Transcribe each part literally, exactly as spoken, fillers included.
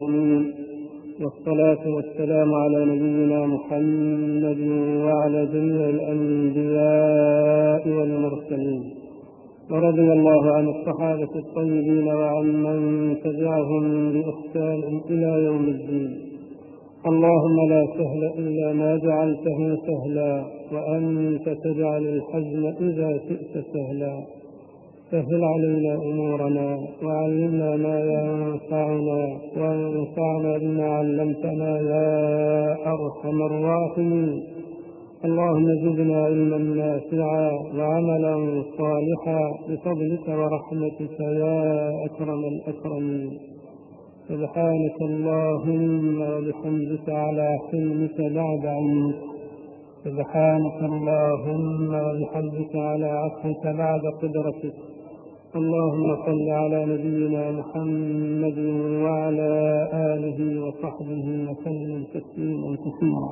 والصلاة والسلام على نبينا محمد وعلى جميع الأنبياء والمرسلين، ورضي الله عن الصحابة الطيبين وعن من تبعهم بإحسان إلى يوم الدين. اللهم لا سهل إلا ما جعلته سهلا، وأنت تجعل الحزن إذا شئت سهلا. سهل علينا أمورنا، وعلمنا ما ينفعنا، وانفعنا بما علمتنا يا أرحم الراحمين. اللهم زدنا علما نافعا وعملا صالحا بفضلك ورحمتك يا أكرم الأكرمين. سبحانك اللهم وبحمدك على حلمك بعد علمك، سبحانك اللهم وبحمدك على عفوك بعد قدرتك. اللهم صل على نبينا محمد وعلى آله وصحبه وسلم تسليما كثيرا.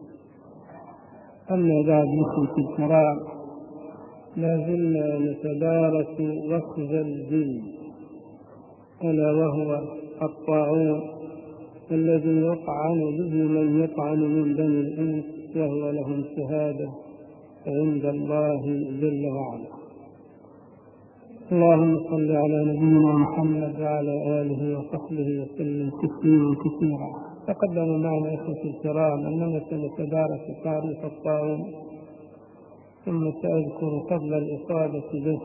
أما بعد، إخوتي الكرام، لا زلنا نتدارس وخز الدين، ألا وهو الطاعون الذي يطعن به من يطعن من بني الإنس، وهو لهم شهادة عند الله جل وعلا. اللهم صل على نبينا محمد وعلى آله وصحبه وسلم تسليما كثيرا. تقدم معنا إخوتي الكرام أننا سنتدارس تعريف الطاعون، ثم سأذكر فضل الإصابة به،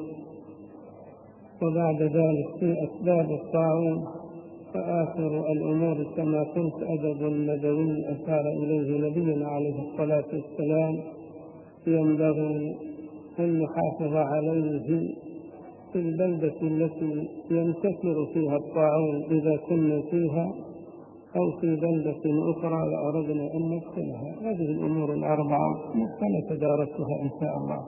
وبعد ذلك في أسباب الطاعون، فآخر الأمور كما قلت أدب نبوي أشار إليه نبينا عليه الصلاة والسلام ينبغي أن نحافظ عليه في البلدة التي ينتشر فيها الطاعون إذا كنا فيها، أو في بلدة أخرى وأردنا أن ندخلها. هذه الأمور الأربعة سنتدارسها إن شاء الله.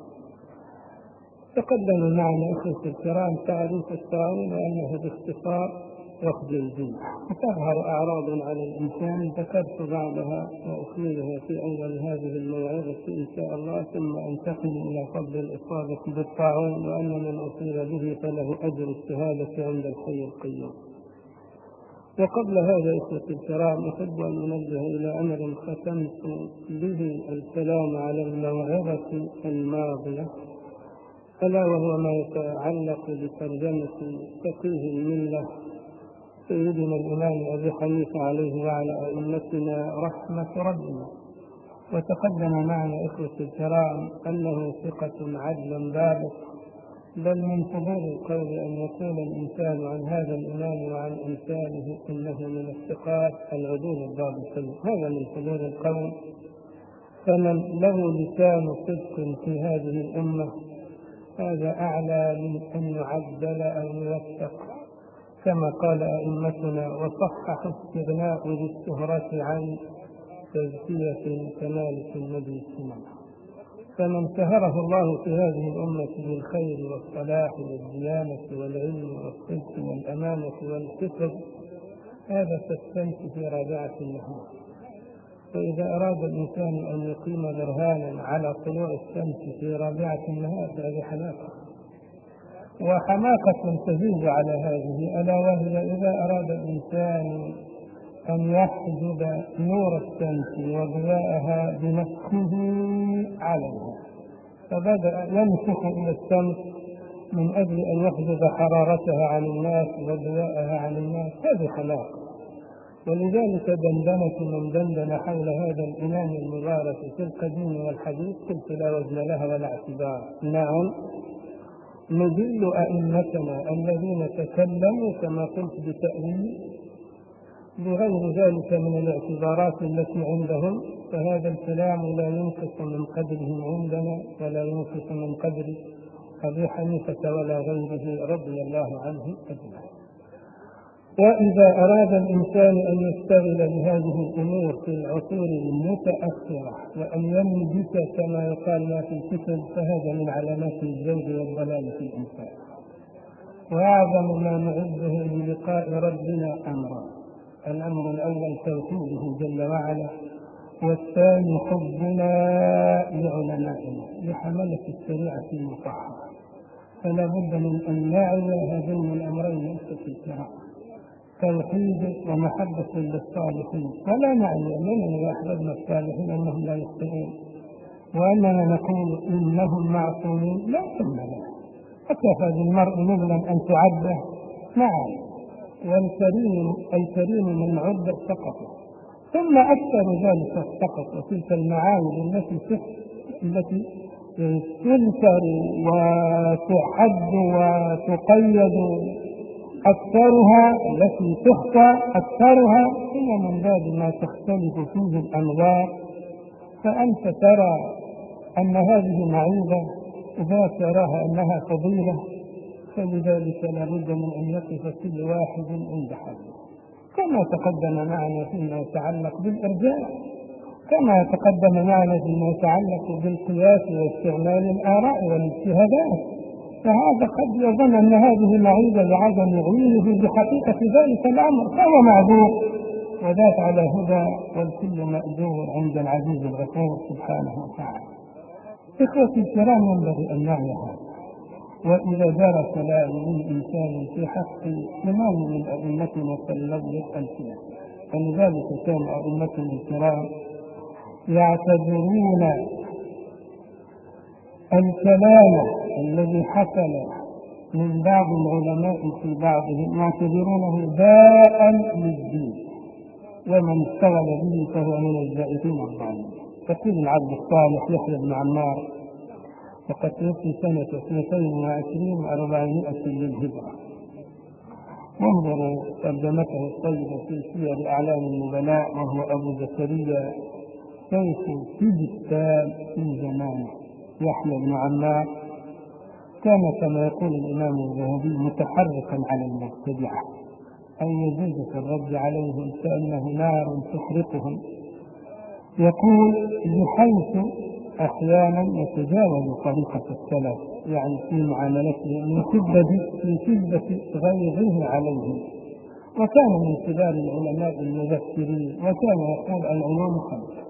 تقدم معنا أخوتي الكرام تعريف الطاعون وأنه باختصار وخز الدين. وتظهر أعراض على الإنسان ذكرت بعضها وأخملها في أول هذه الموعظة إن شاء الله، ثم أنتقل إلى فضل الإصابة بالطاعون، وأن من أصيب به فله أجر الشهادة عند الحي القيوم. وقبل هذا إخوتي الكرام، أحب أن أنبه إلى أمر ختمت به الكلام على الموعظة الماضية، ألا وهو ما يتعلق بترجمة فقيه الملة سيدنا الإمام أبي حنيفة عليه وعلى أئمتنا رحمة ربنا. وتقدم معنا إخوتي الكرام أنه ثقة عدل ضابط، بل من فضول القول أن يقول الإنسان عن هذا الإمام وعن أمثاله إنه من الثقات العدول الضابطين. هذا من فضول القول، فمن له لسان صدق في هذه الأمة هذا أعلى من أن يعدل أو يوثق، كما قال أئمتنا: وصحح استغناء للشهرة عن تزكية كمالك النبي السنة. فمن سهره الله في هذه الأمة بالخير والصلاح والديانة والعلم والصدق والأمانة والحفظ، هذا تستمت في رابعة النهار. فإذا أراد الإنسان أن يقيم برهانا على طلوع الشمس في رابعة النهار فهذه حماقة، وحماقة تزيد على هذه، ألا وهي إذا أراد الإنسان أن يحجب نور الشمس وضياءها بنفسه عليها، فبدأ ينفخ إلى الشمس من أجل أن يحجب حرارتها عن الناس وضياءها عن الناس، هذه حماقة. ولذلك دندنة من دندن حول هذا الإمام المبارك في القديم والحديث قلت لا وزن لها ولا اعتبار. نعم، نجل أئمتنا الذين تكلموا كما قلت بتأويل بغير ذلك من الاعتبارات التي عندهم، فهذا الكلام لا ينقص من قدرهم عندنا ولا ينقص من قدر أبي حنيفة ولا غيره رضي الله عنه أجمعين. وإذا أراد الإنسان أن يشتغل بهذه الأمور في العصور المتأخرة وأن ينبت كما يقال ما في الكتب، فهذا من علامات الزوج والضلال في الإنسان. وأعظم ما نعده للقاء ربنا أمرا: الأمر الأول توحيده جل وعلا، والثاني حبنا لعلمائنا لحملة الشريعة المطهرة. فلا بد من أن نعي هذين الأمرين في الكرام. توحيد ومحبة للصالحين، ولا معنى أننا إذا أحببنا الصالحين أنهم لا يخطئون وأننا نقول إنهم معصومون، لا ثم لا. أكفى بالمرء نبلا أن تعد؟ نعم، والكريم الكريم من عد سقط، ثم أكثر ذلك السقط وتلك المعايب التي التي تنكر وتحد وتقيد أكثرها، التي تخفى أكثرها هي من باب ما تختلف فيه الأنظار. فأنت ترى أن هذه معيبة وذاك تراها أنها فضيلة، فلذلك لابد من أن يقف كل واحد عند حده، كما تقدم معنا فيما يتعلق بالإرجاء، كما تقدم معنا فيما يتعلق بالقياس واستعمال الآراء والاجتهادات. فهذا قد يظن أن هذه معيبة لعدم علمه بحقيقة ذلك الأمر، فهو معذور وذات على هدى، والكل مأجور عند العزيز الغفور سبحانه وتعالى. إخوتي الكرام، ينبغي أن نعي هذا. وإذا جرى كلام من إنسان في حق إمام من أئمتنا فالذي يسأل فيه، ولذلك كان أئمتنا الكرام يعتبرون الكلام الذي حصل من بعض العلماء في بعضهم يعتبرونه داء للدين، ومن اشتغل به فهو من الزائفين الظالمين. يقول العبد الصالح يحيى بن عمار وقد توفي سنة اثنتين وعشرين وأربعمائة للهجرة. وانظروا ترجمته الطيبة في سير أعلام النبلاء، وهو أبو زكريا سيف سجستان في زمانه. يحيى بن عمار كان كما يقول الإمام الذهبي متحركا على المبتدعة، أي يجوز في الرد عليهم كأنه نار تحرقهم. يقول بحيث أحيانا يتجاوز طريقة السلف، يعني في معاملته من شدة في شدة غيظه عليهم. وكان من كبار العلماء المذكرين، وكان يقول العلوم خمسة: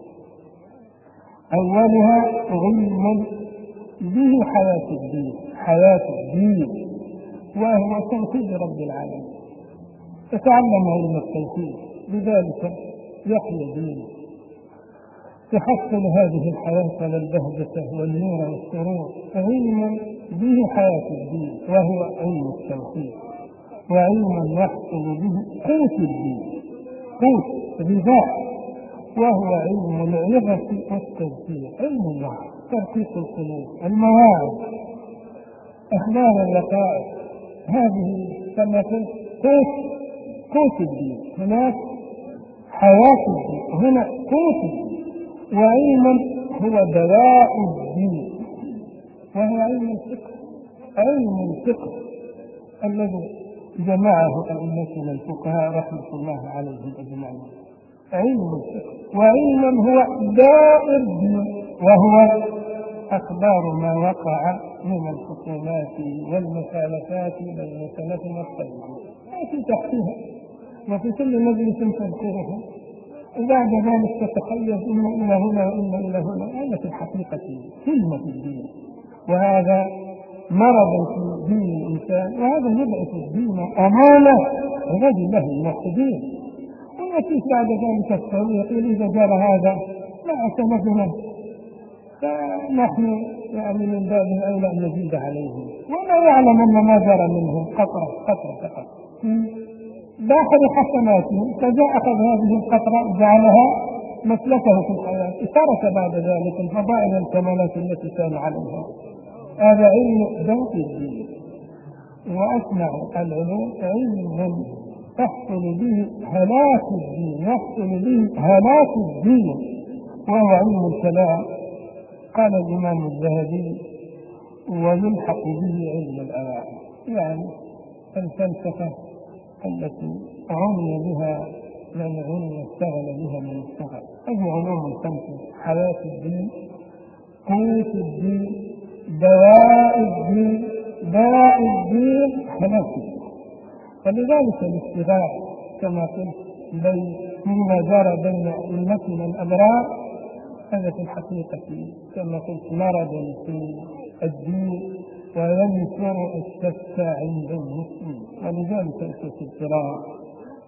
أولها علم به حياة الدين، حياة الدين وهو توحيد رب العالمين، تتعلم علم التوحيد بذلك يحيى دينه، تحصل هذه الحياة والبهجة والنور والسرور. علم به حياة الدين وهو علم التوحيد، وعلم يحصل به قوت الدين، قوت غذاء، وهو علم العظة والتذكير، علم الله، ترقيق القلوب، المواعظ، أخبار اللقائق. هذه كما قلت قوت قوت الدين، هناك حياة الدين، هنا قوت الدين. وعلم هو دواء الدين، وهو علم الفقه، علم الفقه الذي جمعه أئمتنا الفقهاء رحمة الله عليهم أجمعين. علم الفقه. وعلم هو داء الدين، وهو أخبار ما وقع من الخصومات والمخالفات بين سلفنا الصالح، في تحتها وفي كل مجلس تذكرها، وبعد ذلك تتخيل إن إلى هنا وإن إلى هنا. هذا في الحقيقة كلمة الدين، وهذا مرض في دين الإنسان، وهذا يبعث الدين أمانة عباد الله الموحدين. ويأتيك بعد ذلك الطريق إذا جرى هذا مع سلفنا فنحن يعني من باب أولى أن نزيد عليهم، ولا يعلم أن ما جرى منهم قطرة قطرة فقط داخل حسناتهم، فجاء أخذ هذه القطرة جعلها مسلكه في الحياة، ترك بعد ذلك الفضائل والكمالات التي كان عليها. هذا علم ذات الدين. وأسمع العلوم علم تحصل به هلاك الدين، يحصل به هلاك الدين، وهو علم الكلام. قال الإمام الذهبي: ويلحق به علم الأوائل، يعني الفلسفة التي عني بها من عني اشتغل بها من اشتغل. هذه علوم الخمسة: حياة الدين، قوت الدين، دواء الدين، داء الدين، حياة الدين. فلذلك الاشتغال كما قلت بين فيما جرى بين أئمتنا الأبرار هذا في الحقيقة كما قلت مرض في الدين وينشر الشك عند المسلم. ولذلك الكرام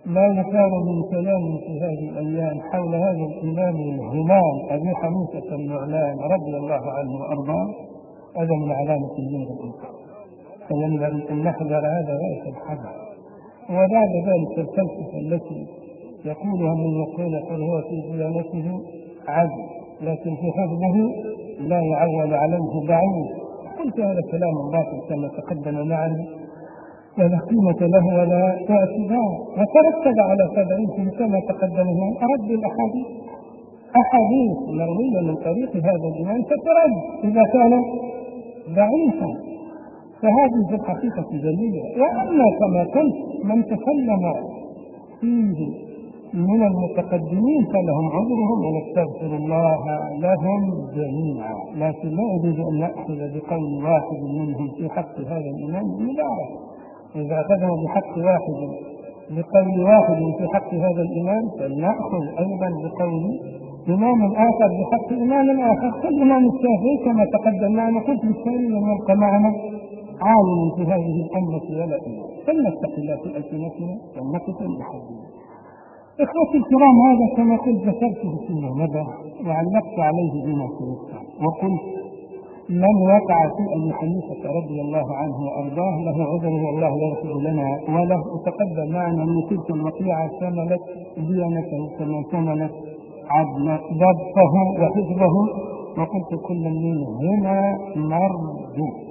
لا يكاد من كلام في هذه الأيام حول هذا الإمام الهمام أبي حنيفة النعمان رضي الله عنه وأرضاه، هذا من علامة الدين الإنسان، فينبغي أن نحذر هذا غاية الحذر. وبعد ذلك الفلسفة التي يقولها من يقول فهو في ديانته عدل لكن في حفظه لا يعول عليه بعيد، قلت هذا كلام باطل كما تقدم معنا، ولا قيمة له ولا اعتبار، وترتب على تبعيه كما تقدم من أرد الأحاديث أحاديث مروية من طريق هذا الإمام فترد إذا كان ضعيفا، فهذه في الحقيقة دليل. وأما كما قلت من تكلم فيه من المتقدمين فلهم عذرهم ونستغفر الله لهم جميعا، لكن لا يجوز أن نأخذ بقول واحد منهم في حق هذا الإمام مبارك. إذا أخذنا بحق واحد بقول واحد في حق هذا الإمام فلنأخذ أيضا بقول إمام آخر بحق إمام آخر. فالإمام الشافعي كما تقدم معنا قلت بالتالي لم يبقى معنا عالم في هذه الأمة ولا إمام، فلنتق الله في ألسنتنا ولنقف بحدنا. إخوتي الكرام، هذا كما قلت ذكرته فيما مضى وعلقت عليه بما سيذكر، وقلت من وقع في أبي حنيفة رضي الله عنه وأرضاه له عذره والله يغفر لنا وله. وتقدم معنا أن تلك الوقيعة شملت ديانته كما شملت عدل ضبطه وحفظه، وقلت كل منهما مرجو.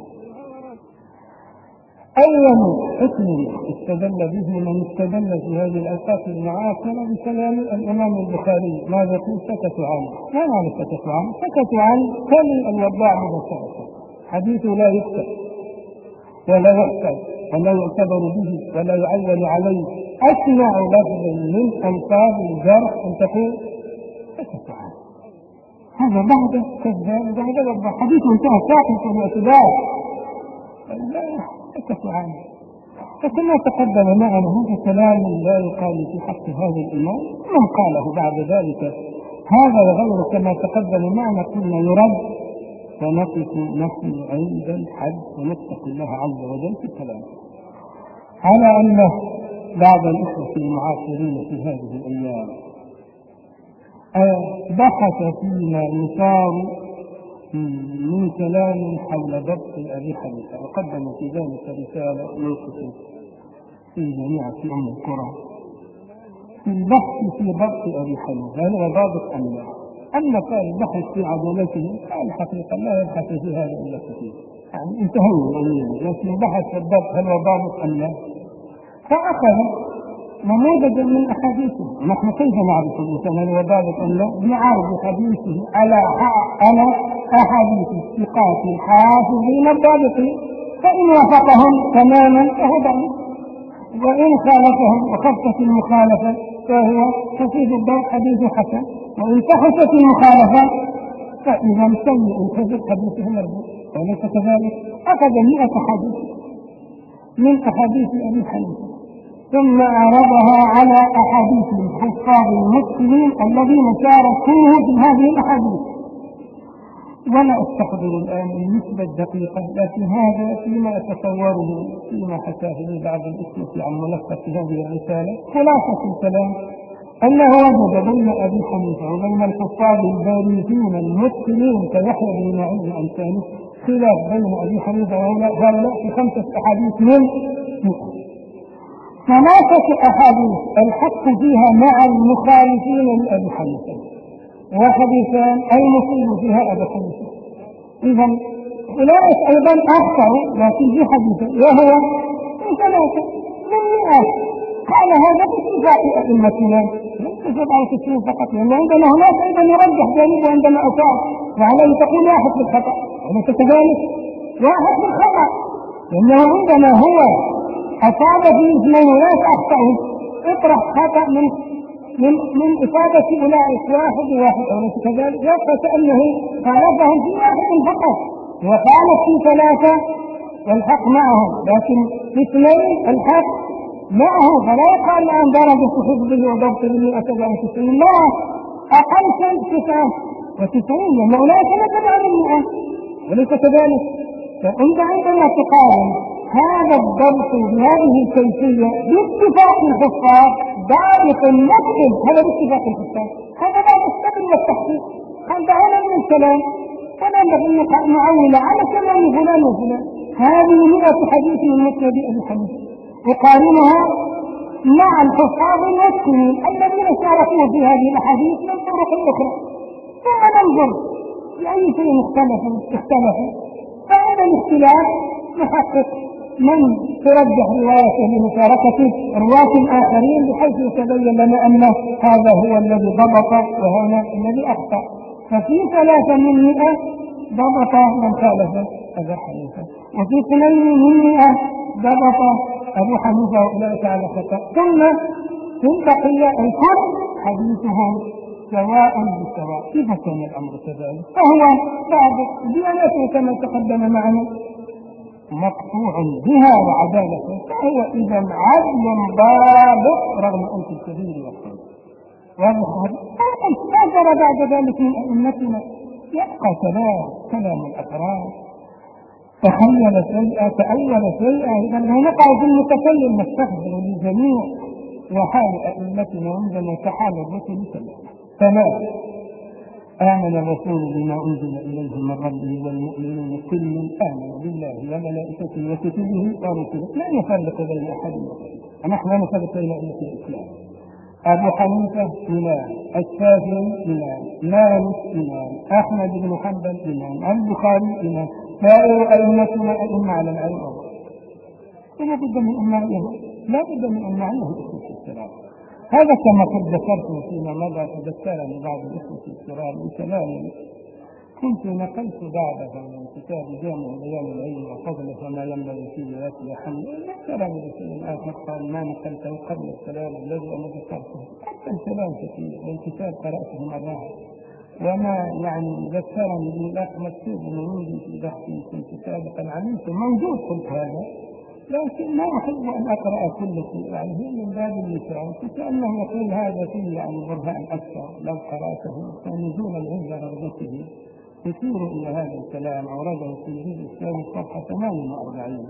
أول حكم استدل به من استدل في هذه الأوقات المعاصرة بكلام الإمام البخاري، ماذا يقول؟ سكتوا عنه. ما معنى سكتوا عنه؟ سكتوا عن كل الوضاع مباشرة، حديثه لا يكتب ولا يحسب ولا يعتبر به ولا يعول عليه، أسمع لفظ من ألفاظ الجرح أن تقول سكتوا عنه. هذا بعد كذاب بعد وضع حديثه انتهى ساقط بالاعتبار، سكتوا عنه. فكما تقدم معنا هذا كلام لا يقال في حق هذا الإمام، من قاله بعد ذلك هذا وغيره كما تقدم معنا كنا يرد، فنقف نحن عند الحد ونتقي الله عز وجل في الكلام. على أن بعض الإخوة المعاصرين في هذه الأيام بحث فيما يثار من كلام حول ضبط أبي حنيفة، وقدم في ذلك رسالة يوسف في جميع في أم القرى في البحث في ضبط أبي حنيفة هل هو ضابط أم لا. أما كان البحث في عدالته فالحقيقة لا يبحث في هذا إلا كثير، يعني انتهينا، لكن البحث في الضبط هل هو ضابط أم لا. فأخذ نموذجا من أحاديثه. نحن كيف نعرف الإنسان هل هو ضابط أم لا؟ بنعرف حديثه على على أحاديث الثقات الحافظين الضابطين، فإن وافقهم تماما فهو ضابط، وإن خالفهم وخفت المخالفة فهو خفيف الضبط حديث حسن، وإن فحشت المخالفة فإذا سيء الحفظ حديثه مرفوع، وليس كذلك. أخذ مئة حديث من أحاديث أبي حنيفة ثم عرضها على أحاديث الحفاظ المسلمين الذين شاركوه في هذه الأحاديث. ولا أستحضر الآن النسبة الدقيقة، لكن هذا فيما أتصوره فيما حكاه لي بعض الإخوة عن ملخص هذه الرسالة. خلاصة الكلام أنه وجد بين أبي حنيفة وبين الحفاظ البارزين المسلمين كيحيى بن معين وأمثاله خلاف بين أبي حنيفة وهؤلاء في خمسة أحاديث من ثلاثة أحاديث الحق فيها مع المخالفين لأبي حنيفة، وحديثان المصيب فيها أبي حنيفة. إذا أولئك أيضا أخطأوا لكن في حديث وهو من ثلاثة من مئات. قال هذا باتفاق أئمتنا، ليس على كثير فقط، لأن عندنا هناك أيضا يرجح جانبه عندما أصاب، وعليه تقول واحد بالخطأ، وليس كذلك واحد بالخطأ، لأنه عندما هو أصاب في اثنين ولاك أخطأوا، اطرح خطأ من من من إصابة أولئك واحد واحد، وليس كذلك، يبقى كأنه خالفهم في واحد فقط وخالف في ثلاثة والحق معهم، لكن في اثنين الحق معه، فلا يقال عن درجة حفظه وضبطه مئة وتسعين، لا، أقل شيء تسعة وتسعين، لأن أولئك لا تبع المئة، وليس كذلك. فأنت عندما تقارن هذا الضبط بهذه الكيفية باتفاق الحفاظ ضابط متقن، هذا باتفاق الحكام، هذا بعد الصبر والتحقيق. هذا هنا من الكلام، فلا ينبغي أن نعول على كلام فلان وفلان. هذه مئة حديث من مسند أبي حنيفة، وقارنها مع الحفاظ المتقنين الذين شاركوا في هذه الاحاديث من طرق اخرى، ثم ننظر باي شيء اختلفوا اختلفوا فعند الاختلاف نحقق من ترجح روايته بمشاركه رواه الاخرين بحيث يتبين لنا ان هذا هو الذي ضبط وهذا الذي اخطا. ففي ثلاثه من مئة ضبط من خالف ابا حنيفه، وفي اثنين من مئة ضبط أبو حنيفة وأولئك على خطأ، ثم في البقية الكل حديثهم سواء بسواء. كيف كان الأمر كذلك؟ فهو صادق ديانته كما تقدم معنا مقطوع بها وعدالته، فهو إذا عدل ضابط رغم أنف الكبير والصغير. واضح هذا؟ ما جرى بعد ذلك من أئمتنا يبقى كلام كلام الأفراد، تخيل شيئا تأول شيئا، إذا نقع في المتكلم نستخدم للجميع. وحال أئمتنا عندنا كحال الرسل كما آمن الرسول بما أنزل إليه من ربه والمؤمنون كل آمن بالله وملائكته وكتبه ورسله لا يفرق بين أحد وغيره. نحن لا نفرق بين أئمة الإسلام. أبو حنيفة إمام، الشافعي إمام، مالك إمام، أحمد بن حنبل إمام، البخاري إمام، سائر أئمتنا أئمة على العلم والله. لا بد من أمائهم، لا بد من أمائهم بإخوة السلام. هذا كما قد ذكرت فيما مضى، تذكرني بعض الإخوة السلام بكلام كنت نقلت بعضها من كتاب جامع بيان العلم وفضله وما ينبغي فيه ويأتي حمد. ذكرني بشيء آخر قال ما نقلته قبل الكلام الذي أنا ذكرته، حتى الكلام كثير من كتاب قرأته مرات، وما يعني ذكرني بالله مكتوب من عندي في بحثي كنت سابقا علمت موجود قلت هذا، لكن ما أحب أن أقرأ كل شيء، يعني هي من باب اللسان كأنه يقول هذا فيه يعني برهان أكثر لو قرأته فنزولا عند رغبته يشير إلى هذا الكلام. أورده في الجزء الثاني صفحة ثمانية وأربعين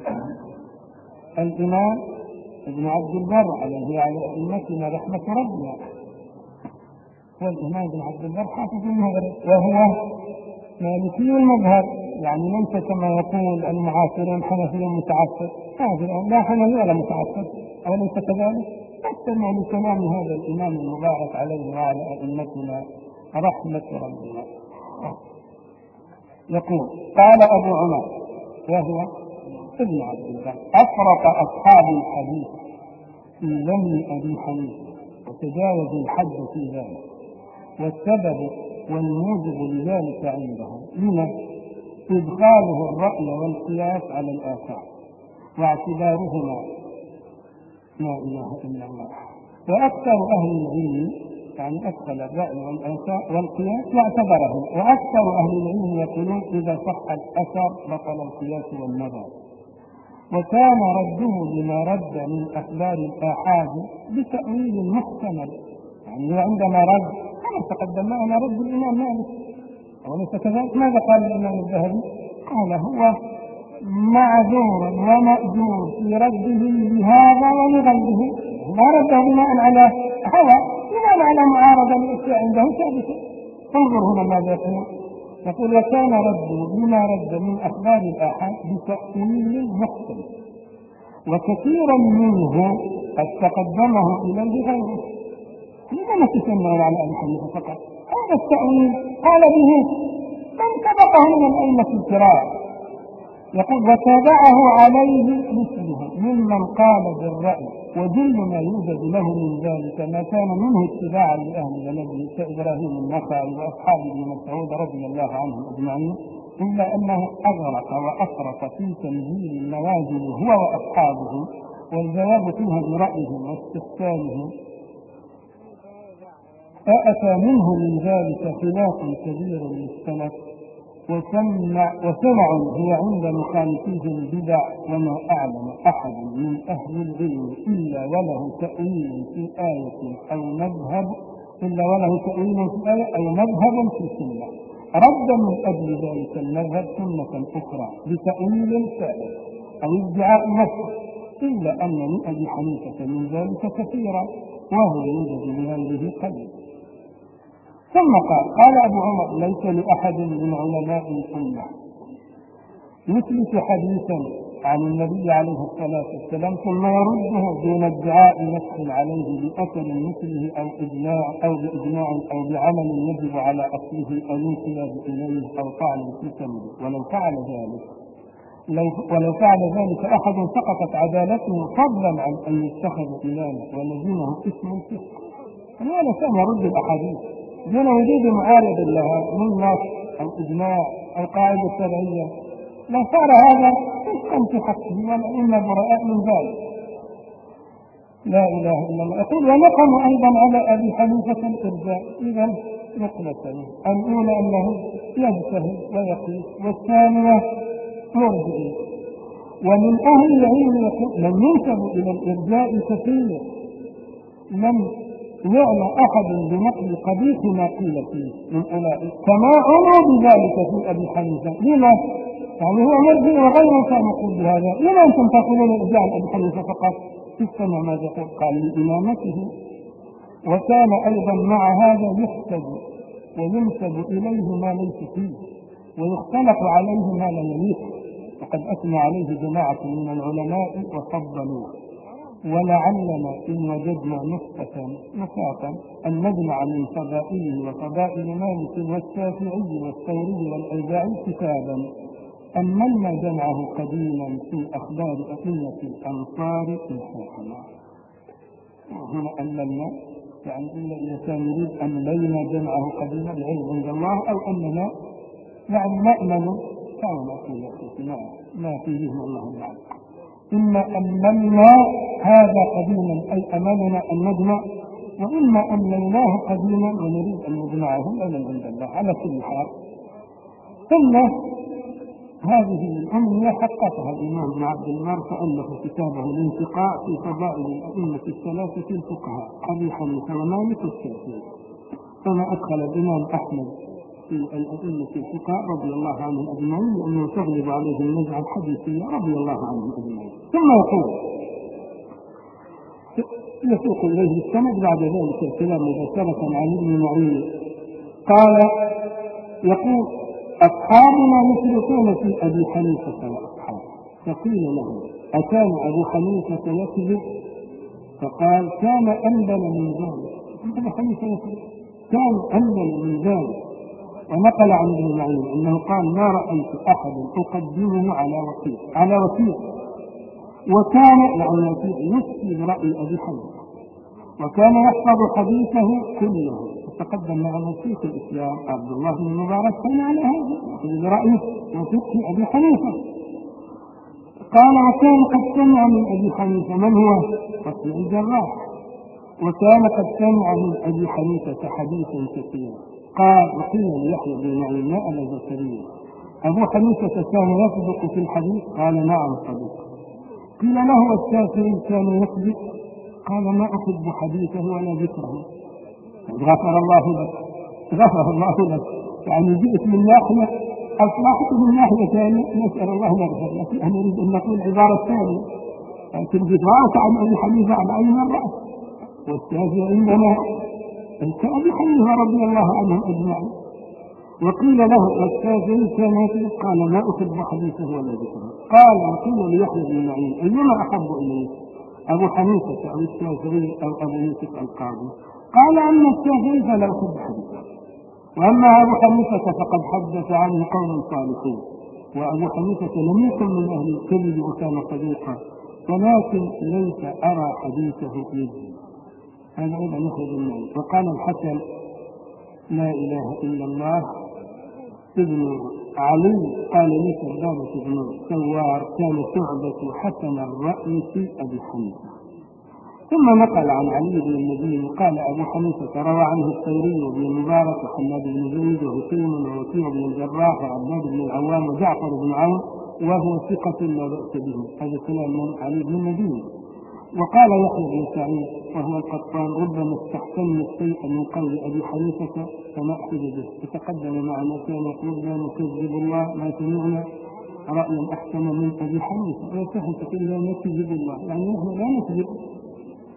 الإمام ابن عبد البر عليه على أئمتنا رحمة ربنا، والإمام ابن عبد البر حافظ المغرب وهو مالكي المذهب، يعني ليس كما يقول المعاصرون حنفي متعصب، لا حنفي ولا متعصب، أوليس كذلك؟ استمع لكلام هذا الإمام المبارك عليه وعلى أئمتنا رحمة ربنا. يقول قال أبو عمر وهو ابن عبد البر أفرق أصحاب الحديث في ذم أبي حنيفة وتجاوز الحد في ذلك، والسبب والموجب لذلك عندهم من إدخاله الرأي والقياس على الآثار واعتبارهما لا إله إلا الله. وأكثر أهل العلم يعني أدخل الرأي والقياس واعتبره، وأكثر أهل العلم يقولون إذا صح الأثر بطل القياس والنظر. وكان رده لما رد من أخبار الآحاد بتأويل محتمل، يعني عندما رد كما تقدم معنا رد الإمام مالك وليس كذلك. ماذا قال الإمام الذهبي؟ قال هو معذور ومأجور في رده لهذا ولغيره، ما رده بناء على هوى، بناء على معارضة الأشياء عنده ثابتة. انظر هنا ماذا يقول، يقول وكان رده بما رد من أخبار الآحاد بتأويل مختلف، وكثيرا منه قد تقدمه إليه غيره. لماذا تسمى على أبي حنيفة فقط؟ هذا التأويل قال به من سبقه من الأئمة الكرام. يقول وتابعه عليه مثله ممن قال بالرأي، وجل ما يوجد له من ذلك ما كان منه اتباعا لأهل بلده كإبراهيم النخعي وأصحاب ابن مسعود رضي الله عنهم أجمعين، إلا أنه أغرق وأفرط في تنزيل النوازل هو وأصحابه، والجواب فيها برأيهم واستحسانهم، فأتى منه من ذلك خلاف كبير للسلف، وسمع وسمع هي عند مخالفيهم بدع، وما أعلم أحد من أهل العلم إلا وله تأويل في آية أو مذهب إلا وله تأويل في آية أو مذهب في السنة، رد من أجل ذلك المذهب سنة أخرى بتأويل ثالث أو ادعاء نفس، إلا أن من أبي حنيفة من ذلك كثيرا، وهو يوجد بغيره قليل. ثم قال قال أبو عمر ليس لأحد من علماء الأمة يثبت حديثا عن النبي عليه الصلاة والسلام ثم يرده دون ادعاء نفس عليه بأثر مثله أو إجماع أو بإجماع أو بعمل يجب على أصله أو انقياد إليه أو طعن في سمه. ولو فعل ذلك لو ولو فعل ذلك أحد سقطت عدالته فضلا عن أن يتخذ إماما ولزمه اسم الفقه. هذا كان يرد الأحاديث دون وجود معارض لها من نص أو إجماع أو قاعدة شرعية. لو صار هذا فسقا في حقه والأئمة براء من ذلك. لا إله إلا الله. يقول ونقم أيضا على أبي حنيفة الإرجاء. إذا نقلتين الأولى أنه يجتهد ويقيس والثانية مرجئ. ومن أهل العلم من ينسب إلى الإرجاء كثير لم يعنى أحد بنقل قبيح ما قيل فيه من أولئك كما عنوا بذلك في أبي حنيفة. لما؟ يعني هو مرجئ وغيره كان يقول بهذا. لما أنتم تقولون الإرجاء عن أبي حنيفة فقط؟ استمع ماذا يقول. قال لإمامته وكان أيضا مع هذا يحسب وينسب إليه ما ليس فيه ويختلف عليه ما لا يليق وقد أثنى عليه جماعة من العلماء وفضلوه. ولعلنا إن وجدنا نسخة نساقا أن نجمع من فضائله وفضائل مالك والشافعي والثوري والأوزاعي كتابا أملنا جمعه قديما في أخبار أئمة الأمصار الحاكمة. هنا أملنا يعني إلا إذا كان يريد أملينا جمعه قديما العلم عند الله أو أننا يعني نأمل كما نقول ما فيه من الله تعالى. إما أملنا هذا قديما أي أملنا أن نجمع وإما أملناه قديما ونريد أن نجمعه أمل عند الله. على كل حال ثم هذه الأمنية حققها الإمام ابن عبد البر فألف كتابه الانتقاء في فضائل الأئمة الثلاثة الفقهاء أبي حنيفة ومالك والشافعي. كما أدخل الإمام أحمد في الأئمة الفقهاء رضي الله عنهم أجمعين لأنه تغلب عليه النزعة الحديثية رضي الله عنهم أجمعين. ثم يقول يسوق إليه السند بعد ذلك الكلام مباشرة عن ابن معين قال يقول أصحابنا يشركون في أبي حنيفة وأصحابه فقيل له أكان أبو حنيفة يكذب؟ فقال كان أنبل من ذلك. أبو حنيفة يكذب كان أنبل من ذلك. ونقل عن ابن معين أنه قال ما رأيت أحد أقدمه على وكيل على وكيل وكان يعني وكيل يفتي برأي أبي حنيفة وكان يحفظ حديثه كله. تقدم معنا شيخ الإسلام عبد الله بن المبارك كان على هذا برأيه وفقه أبي حنيفة. قال وكان قد سمع من أبي حنيفة من هو وكيع الجراح وكان قد سمع من أبي حنيفة حديثا كثيرا. قال وقيل ليحيى بن معين يا أبا زكريا أبو حنيفة كان يصدق في الحديث؟ قال نعم صدق. قيل له والشافعي كان يكذب؟ قال ما أحب حديثه ولا ذكره. غفر الله لك غفر الله لك يعني جئت من ناحية أصلحت من ناحية ثانية نسأل الله يغفر لك. أنا أريد أن نقول عبارة ثانية لكن جدرات عن أبي حنيفة على أي مرة والشافعي عندنا كأبي حنيفة رضي الله عنهم أجمعين. وقيل له والشافعي كان يكذب؟ قال ما أحب حديثه ولا ذكره. قال وقيل ليحيى بن معين أيما أحب إليه أبو حنيفة أو الشافعي أو أبو يوسف القاضي؟ قال أما الشافعي فلا أحب حديثه وأما أبو حنيفة فقد حدث عنه قوم صالحين وأبو حنيفة لم يكن من أهل الكذب وكان صديقا ولكن ليس أرى حديثه يجزي. هذا أيضا يخرج منه. وقال الحسن لا إله إلا الله ابن علي قال لي كذابة بن سوار كان شعبة حسن الرأي في أبي حنيفة. ثم نقل عن علي بن المديني قال أبو حنيفة روى عنه الثوري وابن المبارك وحماد بن زيد وهشيم ووكيع بن الجراح وعباد بن العوام وجعفر بن عون وهو ثقة لا بأس به. هذا كلام من علي بن المديني. وقال يحيى بن سعيد وهو القطان ربما استحسن الشيء من قول أبي حنيفة فما أحسد به. يتقدم معنا كان يقول لا نكذب الله ما سمعنا رأيا أحسن من أبي حنيفة ويسهل تقول لا نكذب الله يعني نحن لا نكذب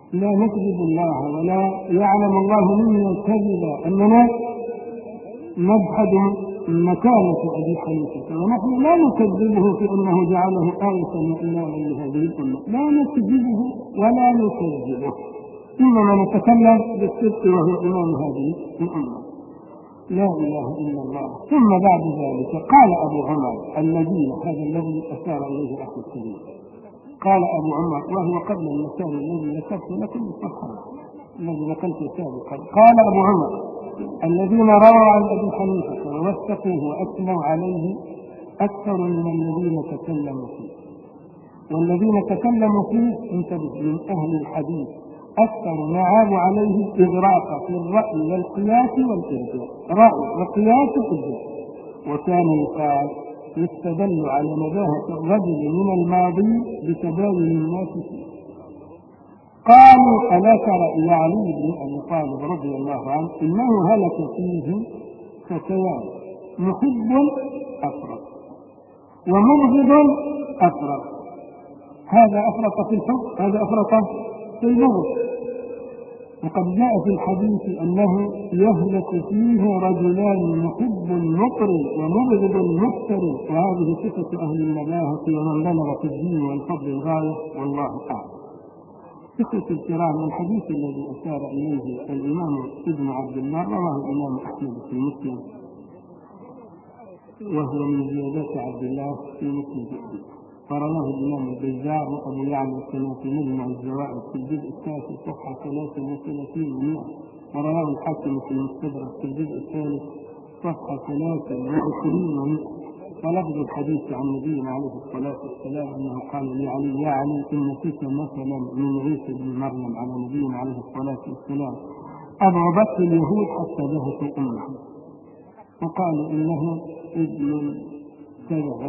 لا نكذب الله ولا يعلم الله منا الكذب أننا نبحث مكانة أبي حنيفة، ونحن لا نكذبه في أنه جعله آية وإماما لهذه الأمة، لا نكذبه ولا نكذبه، إنما نتكلم بالصدق وهو إمام هذه الأمة. لا إله إلا الله. ثم بعد ذلك قال أبو عمر الذين، هذا الذي أشار إليه أخي الكريم، قال أبو عمر وهو قبل المثال الذي ذكرت لكم الصفحة الذي نقلت سابقا، قال أبو عمر الذين رووا عن أبي حنيفة ووثقوه وأثنوا عليه أكثر من الذين تكلموا فيه، والذين تكلموا فيه انتبه من أهل الحديث أكثر ما عابوا عليه إغراق في الرأي والقياس والإرجاء، رأي وقياس وإرجاء، وكان يقال يستدل على نباهة الرجل من الماضي بتباين الناس فيه. قالوا ألا ترى إلى علي بن أبي طالب رضي الله عنه إنه هلك فيه فتيان، محب أفرط ومبغض أفرط، هذا أفرط في الحب هذا أفرط في البغض، وقد جاء في الحديث أنه يهلك فيه رجلان محب مطرب ومبغض مفترض، وهذه صفة أهل النباهة ومن بلغ في الدين والفضل الغاية، والله أعلم. إخوة الكرام، الحديث الذي أشار إليه الإمام ابن عبد الله رواه الإمام أحمد في مسلم، وهو من زيادات عبد الله في مسلم جديد، ورواه الإمام البزار وأبو يعلى كما في مجمع الزوائد في الجزء الثالث صفحة ثلاثة وثلاثين ومئة، ورواه الحاكم في المستدرك في الجزء الثالث صفحة ثلاثة وعشرين ومئة. ولفظ الحديث عن نبينا عليه الصلاة والسلام أنه قال لعلي يا علي إن فيك مثلا من عيسى بن مريم على نبينا عليه الصلاة والسلام أضربته اليهود حتى ذهبت أمه، وقالوا إنه ابن كذا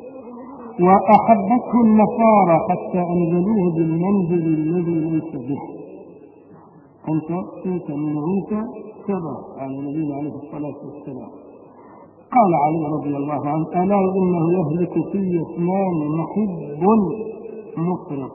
وأحبته النصارى حتى أنزلوه بالمنزل الذي ليس به، أنت فيك من عيسى كذا على نبينا عليه الصلاة والسلام. قال علي رضي الله عنه ألا إنه يهلك في اثنان، محب مفرط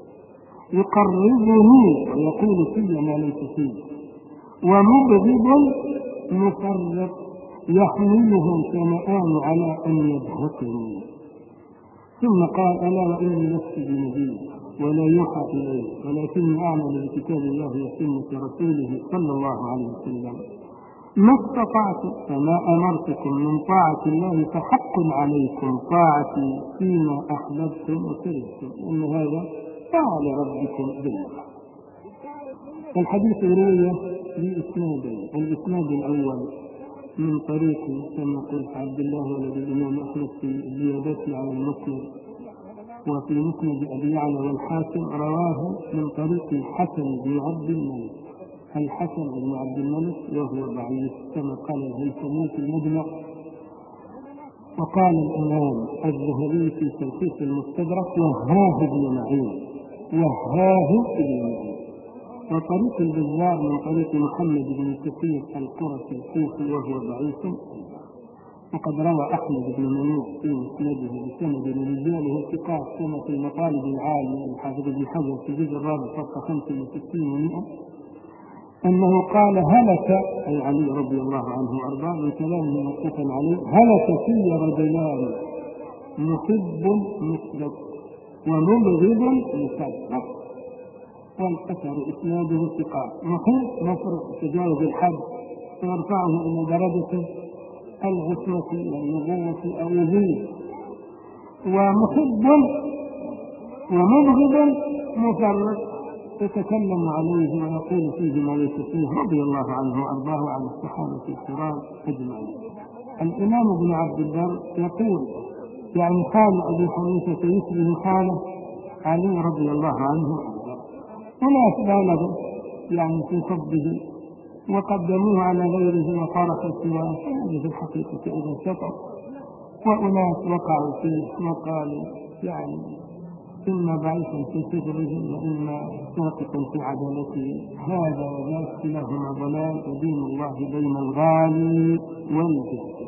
يقربني ويقول في ما ليس فيه، ومبغض مفرط يحمله شنآن على أن يبهتني. ثم قال ألا وإني لست بنبي ولا يوحى إليه ولكني أعمل بكتاب الله وسنة رسوله صلى الله عليه وسلم، ما استطعت فما أمرتكم من طاعة الله فحق عليكم طاعتي فيما أحببتم وكرهتم، إن هذا طاعة لربكم بالله. الحديث روي بإسنادين، الإسناد الأول من طريق كما قلت عبد الله ولد الإمام أحمد في زيادته على المسند، وفي مسند أبي يعلى والحاكم رواه من طريق الحسن بن عبد الملك، الحسن بن عبد الملك وهو ضعيف كما قال الهيثمي في المجمع، وقال الإمام الذهبي في تلخيص المستدرك وهاه ابن معين وهاه ابن معين. وطريق البزار من طريق محمد بن كثير القرشي الكوفي وهو ضعيف، وقد روى أحمد بن منوع في مسنده بسند رجاله الثقات كما في المطالب العالية الحافظ بن حجر في الجزء الرابع صفحة خمسة وستين ومئة أنه قال هلك أي علي رضي الله عنه وأرضاه من كلامه موقوفا عليه هلك في رجلان، محب مفرط ومبغض مفرط، والأثر إسناده ثقات، محب مفرط تجاوز الحد ويرفعه إلى درجة العصمة والنبوة أو يزيد، ومحب ومبغض مفرط يتكلم عليه ويقول فيه ما ليس فيه رضي الله عنه وأرضاه عن الصحابة الكرام أجمعين. الإمام ابن عبد البر يقول يعني حال أبي حنيفة يشبه حاله علي رضي الله عنه وأرضاه، وناس بالغوا يعني في فضله وقدموه على غيره وطرحوا سواه، هذه في الحقيقة إذا سقط، وأناس وقعوا فيه وقالوا يعني إما ضعيفا في صدره وإما ساقطا في عدالته، هذا وذاك كلاهما ضلال، ودين الله بين الغالي والجهل.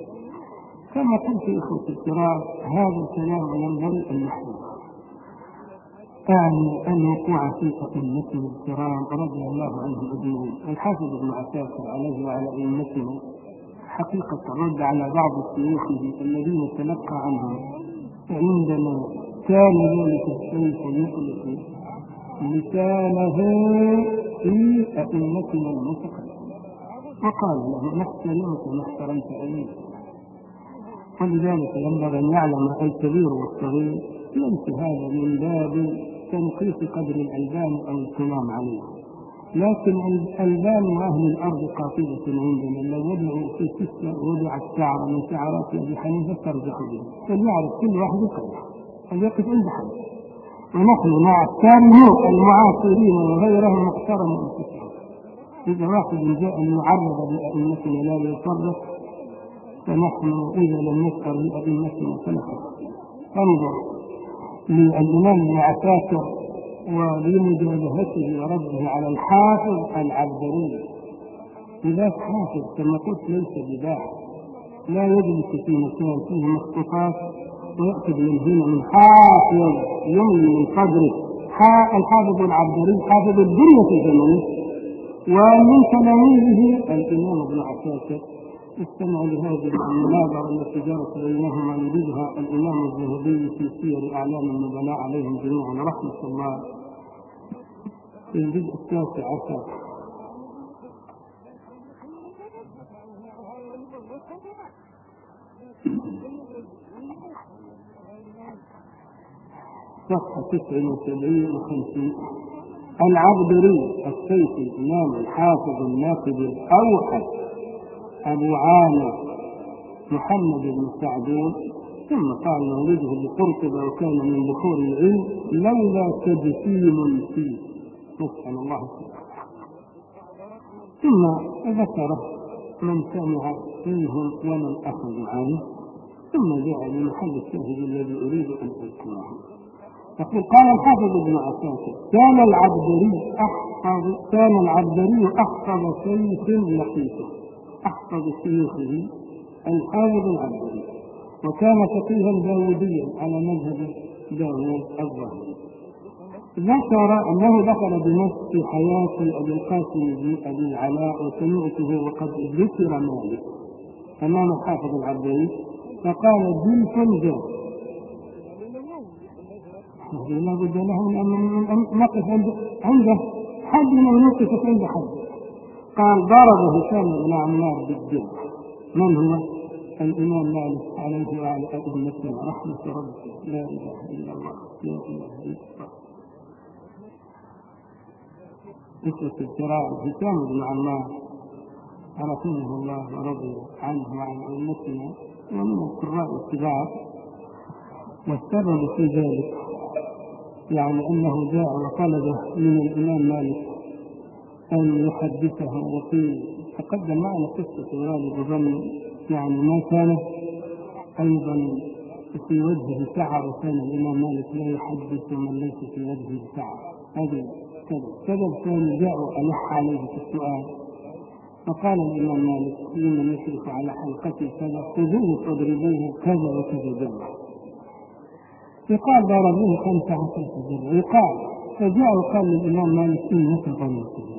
كما قلت إخوتي الكرام هذا الكلام ينبغي أن يحفظ. أعني الوقوع في أئمتنا الكرام رضي الله عنهم أجمعين. الحافظ ابن عساكر عليه وعلى أئمتنا حقيقة رد على بعض شيوخه الذين تلقى عنهم عندما كان ذلك الشيخ يطلق لسانه في أئمتنا المتقدمين وقال له نحترمك ما احترمت أمير. ولذلك ينبغي أن يعلم الكبير والصغير ليس هذا من باب تنقيص قدر الألبان أو الكلام عليه، لكن الألبان وأهل الأرض قاطبة عندنا. لو وضعوا في سكة وضعت شعر من شعرات أبي حنيفة ترجح به، فليعرف كل واحد يقرأ فليقف عند حد. ونحن مع التابعين المعاصرين وغيرهم محترم أنفسهم. إذا واحد جاء أن يعرض بأئمتنا لا يفرق، فنحن إذا لم نذكر بأئمتنا فنحن انظر للإمام ابن عساكر ولمجابهته ورده على الحافظ العبدري. إذا حافظ كما قلت ليس بباحث، لا يجلس في مكان فيه مخطوطات ويأخذ من هنا من حافظ يملي من قدره. الحافظ العبدري حافظ الدنيا في زمنه، ومن تلاميذه الإمام ابن عساكر. استمعوا لهذه المناظرة التي جرت بينهما يريدها الإمام الذهبي في سير أعلام النبلاء عليهم جميعا رحمة الله في الجزء التاسع عشر. صفحة تسعة وسبعين وخمسين. العبدري السيفي الإمام الحافظ الناقد الأوحد أبو عامر محمد بن سعدون، ثم قال مولده بقرطبة وكان من بحور العلم لولا تجسيم فيه، نسأل الله سبحانه. ثم ذكر من سمع منهم ومن أخذ عنه، ثم جاء بمحل الشاهد الذي أريد أن أذكره. يقول قال الحافظ ابن عساكر كان العبدري أحفظ كان العبدري أحفظ شيخ لقيته، أحفظ شيوخه الحافظ العبدري، وكان فقيها داوديا على مذهب داود الظاهري. ذكر أنه دخل بنفس في حياة أبي القاسم بن أبي العلاء وسمعته وقد ذكر مالك أمام الحافظ العبدري فقال جلس جاء. لا بد له من أن نقف عنده حد من نقف عند حد. قال ضربه هشام بن عمار بالجلد. من هو؟ الإمام مالك عليه وعلى أئمتنا رحمة ربه لا إله إلا الله لا إله إلا الله. قصة الجراء هشام بن عمار رحمه الله ورضي عنه وعن أئمتنا ومن القراء الكبار. والسبب في ذلك يعني أنه جاء وطلب من الإمام مالك أن يحدثه. وفي تقدم معنا قصة والد ظن يعني ما كان أيضا في وجهه شعر، وكان الإمام مالك لا يحدث من ليس في وجهه شعر. هذا سبب ثاني جاء ألح عليه في السؤال، فقال الإمام مالك لمن يشرف على حلقته كذا خذوه فاضربوه كذا وكذا جرة. يقال ضربوه خمسة عشر جرة. يقال فجاء وقال للإمام مالك إنك ضربته.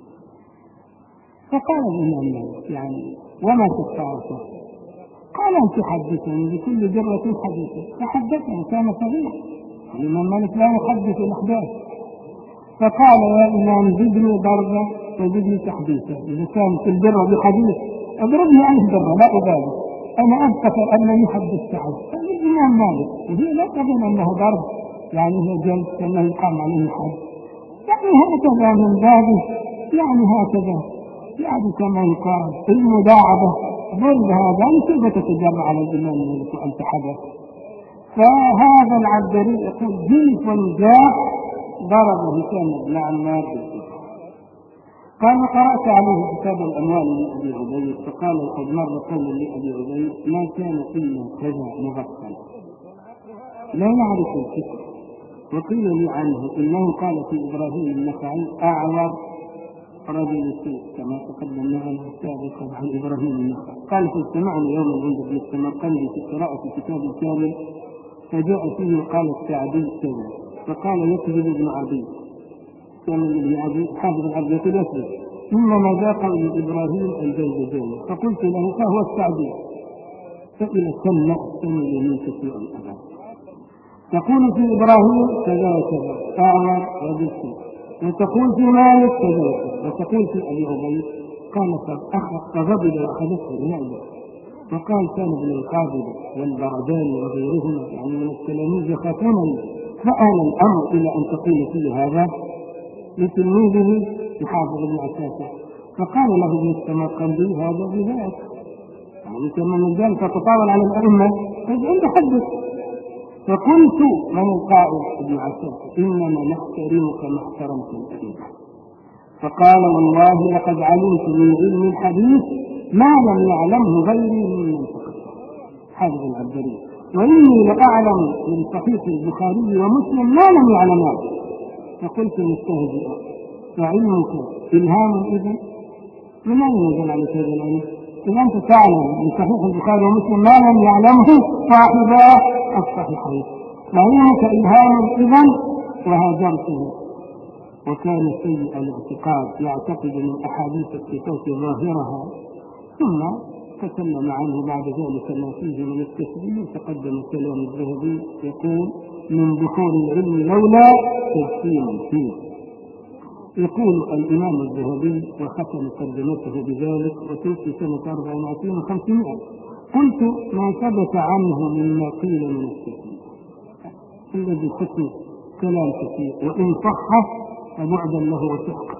فقال الإمام مالك يعني وما تستعرفه؟ قال أن تحدثني بكل جرة حديثة. فحدثني كان صغير، الإمام مالك لا يحدث الأحداث. فقال يا إمام زدني ضربا وزدني تحديثا، إذا كانت الجرة بحديث اضربني أي جرة لا أبالي، أنا أذكر أن يحدث سعد. الإمام مالك وهي لا تظن أنه ضرب يعني هو جلس كما يقام عليه حد، يعني هكذا من بابه يعني هكذا يعني كما يقال في المداعبة ضرب هذا كيف تتجرع على الإمام مالك وأنت حدث. فهذا العبدري يقول جلس جاء ضربه هشام بن عمار بالسيف. قال قرأت عليه كتاب الأموال لأبي عبيد فقال قد مر قول لأبي عبيد ما كان إلا كذا مغفل لا يعرف الفكر. وقيل لي عنه إنه قال في إبراهيم النخعي أعور رجل سوء كما تقدم معنا سابقا عن إبراهيم النخعي. قال فاجتمعنا يوما عند ابن السمرقندي في قراءة كتاب كامل فجاء فيه قال السعدي كذا فقال يكذب ابن عبيد، كان ابن عبيد حافظ العبد يقول يكذب، إنما ذا قول إبراهيم الجوزجاني. فقلت له فهو السعدي، فإلى كم نأتمل منك في الأبد. تقول في إبراهيم كذا وكذا أعمر وبسي، وتقول في مالك كذا وكذا، وتقول في أبي عبيد. قال فغضب وأخذته النعمة وقال كان ابن القابل والبرداني وغيرهما يعني من التلاميذ يخافونني، فآل الأمر إلى أن تقول في هذا لتلميذه يحافظ ابن عساكر. فقال له ابن السمرقندي هذا بذات، يعني كما من ذلك تتطاول على الأئمة فاجعل حدث. فقلت من القائل ابن عساكر إنما نحترمك ما احترمت الأئمة. فقال والله لقد علمت من علم الحديث ما لم يعلمه غيري من حافظ العبدري، وإني لأعلم من صحيح البخاري ومسلم ما لم يعلمه. فقلت مستهزئا فعلمك إلهام إذن؟ من أين يجب عليك هذا العلم؟ إذا أنت تعلم من صحيح البخاري ومسلم ما لم يعلمه صاحبا الصحيحين، فعلمك إلهام إذن؟ وهاجرته. وكان سيء الاعتقاد يعتقد من أحاديث الصفات ظاهرها، ثم تكلم عنه بعد ذلك ما فيه من التسليم. تقدم كلام الذهبي يقول من بحور العلم لولا تجسيم فيه. يقول الإمام الذهبي وختم ترجمته بذلك وتوفي سنة أربعمائة وخمسمائة. قلت ما ثبت عنه مما قيل من التسليم الذي كتب كلام كثير، وإن صح فبعدا له وسحقا،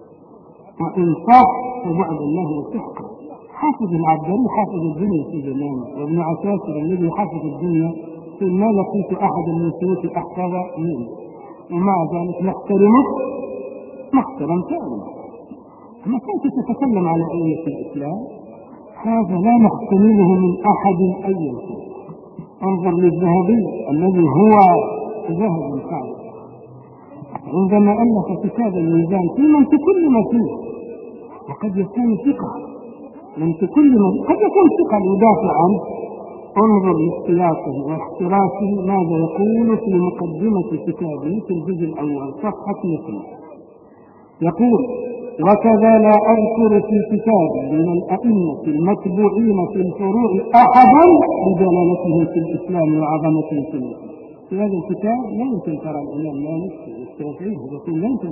وإن صح فبعدا له وسحقا. حافظ العبدري حافظ الدنيا في زمانه، وابن عساكر الذي حافظ الدنيا ما لقيت أحدا من سيوف أحفظ منه، ومع ذلك نحترمه محترم كامل. ما كنت تتكلم على أئمة الإسلام هذا لا نحتمله من أحد أي شيء. انظر للذهبي الذي هو ذهب فعلا عندما ألف كتاب الميزان في من تكلم فيه، وقد يكون ثقة من تكلم قد يكون ثقة يدافع عنه. انظر لاختلافه واحتراسه ماذا يقول في مقدمة كتابه في الجزء الأول صفحة اثنين. يقول وكذا لا أذكر في كتاب من الأئمة المتبوعين في الفروع أحدا بدلالتهم في الإسلام وعظمتهم في الإسلام. في هذا الكتاب لا يمكن ترى الإمام مالك والشافعي يقول لا يمكن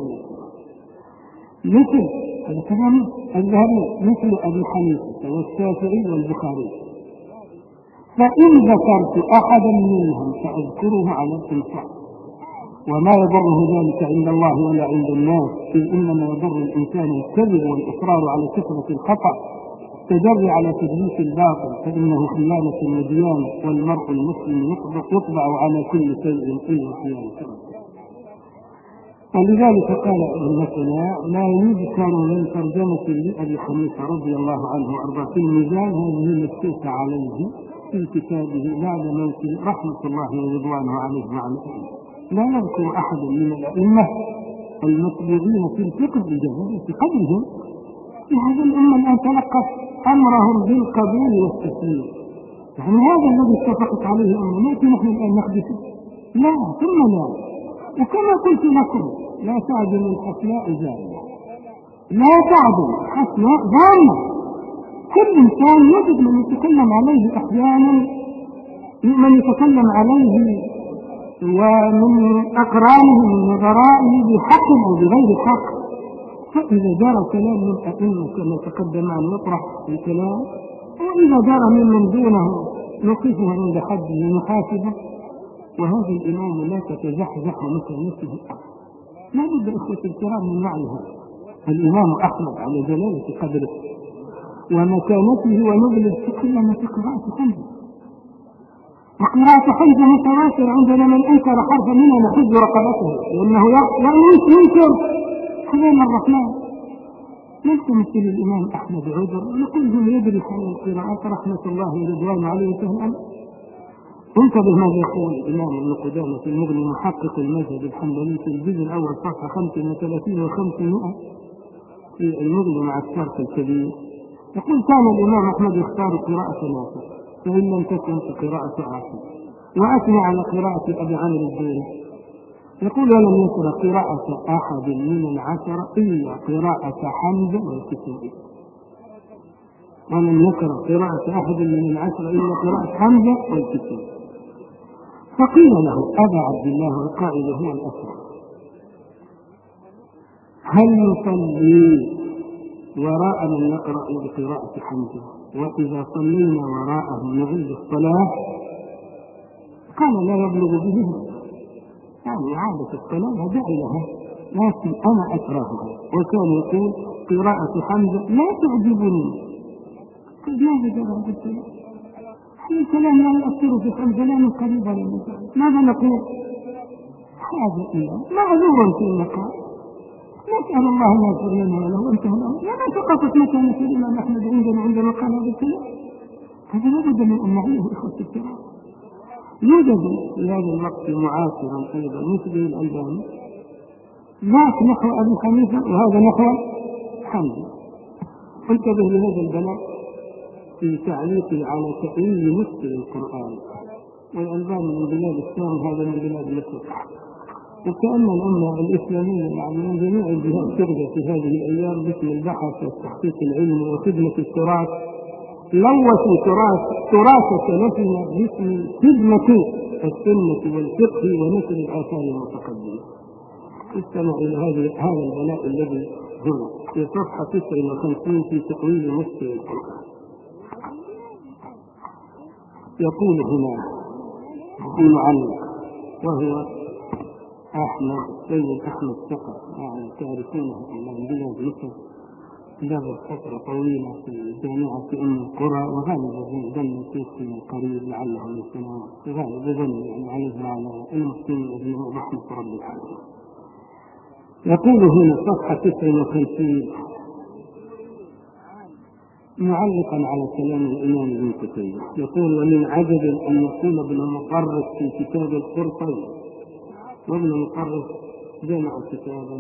مثل هذا كلام الذهبي مثل أبي حنيفة والشافعي والبخاري. فإن ذكرت أحدا منهم سأذكره على الإنسان، وما يضره ذلك عند الله ولا عند الناس، إذ إنما يضر الإنسان الكذب والإصرار على كثرة الخطأ، التجري على تدليس الباطل، فإنه خيانة وديانة، والمرء المسلم يطبع على كل شيء إلا خيانة. ولذلك قال ابن مسعود لا يذكر من ترجمة لأبي حنيفة رضي الله عنه وأرضاه في الميزان هذه مكتوبة عليه في كتابه بعد موته رحمة الله ورضوانه عليه وعلى آله. لا يذكر أحد من الأئمة المتبوعين في الفقه بجهالة قدرهم. في هذه الأمة الآن تلقف أمرهم بالقبول والتسليم، يعني هذا الذي اتفقت عليه الأمة نأتي نحن الآن نحدثه؟ لا ثم لا. وكما قلت لكم لا تعدل الأخلاق زانية، لا تعدل أخلاق زانية. كل إنسان يجب من يتكلم عليه أحيانا، من يتكلم عليه ومن أقرانه من نظرائه بحق أو بغير حق. فإذا جرى كلام من أئمة كما تقدم أن نطرح الكلام، وإذا جرى ممن دونه نقفه عند حده محاسبة. وهذا الإمام لا تتزحزح مكانته. لا بد إخوة الكرام من معنى الإمام أحمد على جلالة قدره ومكانته ونبل الفقه لما في قراءة حمزة، وقراءة حمزة متواتر عندنا من أنكر حرفا منها نحج رقبته لأنه ينكر كلام الرحمن. ليس مثل الإمام أحمد عذر، نقول هم يدرس عن القراءات رحمة الله ورضوانه عليه وسلم. انتبه ماذا يقول الإمام ابن قدامة في المغني محقق المذهب الحنبلي في الجزء الأول صفحة خمسة وثلاثين وخمسمائة في المغني مع الشرح الكبير. يقول كان الإمام أحمد يختار قراءة نافع فإن لم تكن في قراءة عاصم، وأثنى على قراءة أبي عمرو الدوري، يقول ولم يقرأ قراءة أحد من العشرة إلا قراءة حمزة والكسائي. ولم يقرأ قراءة أحد من العشرة إلا قراءة حمزة والكسائي. فقيل له أبا عبد الله والقائل هو الأسرع، هل نصلي وراء من يقرأ بقراءة حمزة؟ وإذا صلينا وراءه نعيد الصلاة؟ قال لا يبلغ به، يعني عادة الصلاة جعلها، لكن أنا أكرهها. وكان يقول قراءة حمزة لا تعجبني. قد ماذا جرى بالكلام؟ هل الكلام لا يؤثر في حمزة؟ لا من قريبا ماذا نقول؟ هذا إله معذور في المقام، نسأل الله أن يغفر لنا وله وانتهى له. لما سقطت مكانة الإمام أحمد عندنا عندما قال هذا الكلام؟ هذا لا بد من أن نعيه إخوة الكرام. يوجد في هذا الوقت معاصرا أيضا مثل الألباني، ذاك نحو أبي حنيفة وهذا نحو حمزة. انتبه لهذا البلاء في تعليقه على تأويل نص القرآن. والألباني من بلاد الشام، هذا من بلاد مصر. وكأن الأمة الإسلامية يعني من جميع الجهات ترجع في هذه الأيام باسم البحث والتحقيق العلمي وخدمة التراث، لوثوا تراث تراث سلفنا باسم خدمة السنة والفقه ونشر الآثار المتقدمة. استمع إلى هذا هذا البلاء الذي هنا في صفحة تسعة وخمسين في تأويل نص القرآن. يقول هنا المعلق وهو أحمد سيد أحمد ثقة، يعني تعرفونه من بلاد مصر، درس فترة طويلة في جامعة أم القرى، وغالبا ظن فيه من قريب لعله من سنوات، غالبا ظن يعني عليه على المسلمين أجمعين رحمة رب العالمين. يقول هنا صفحة تسعة وخمسين معلقا على كلام الإمام ابن قتيبة، يقول ومن عجب أن يقول ابن مقرس في كتاب القرطي، وابن مقرس جمع كتابا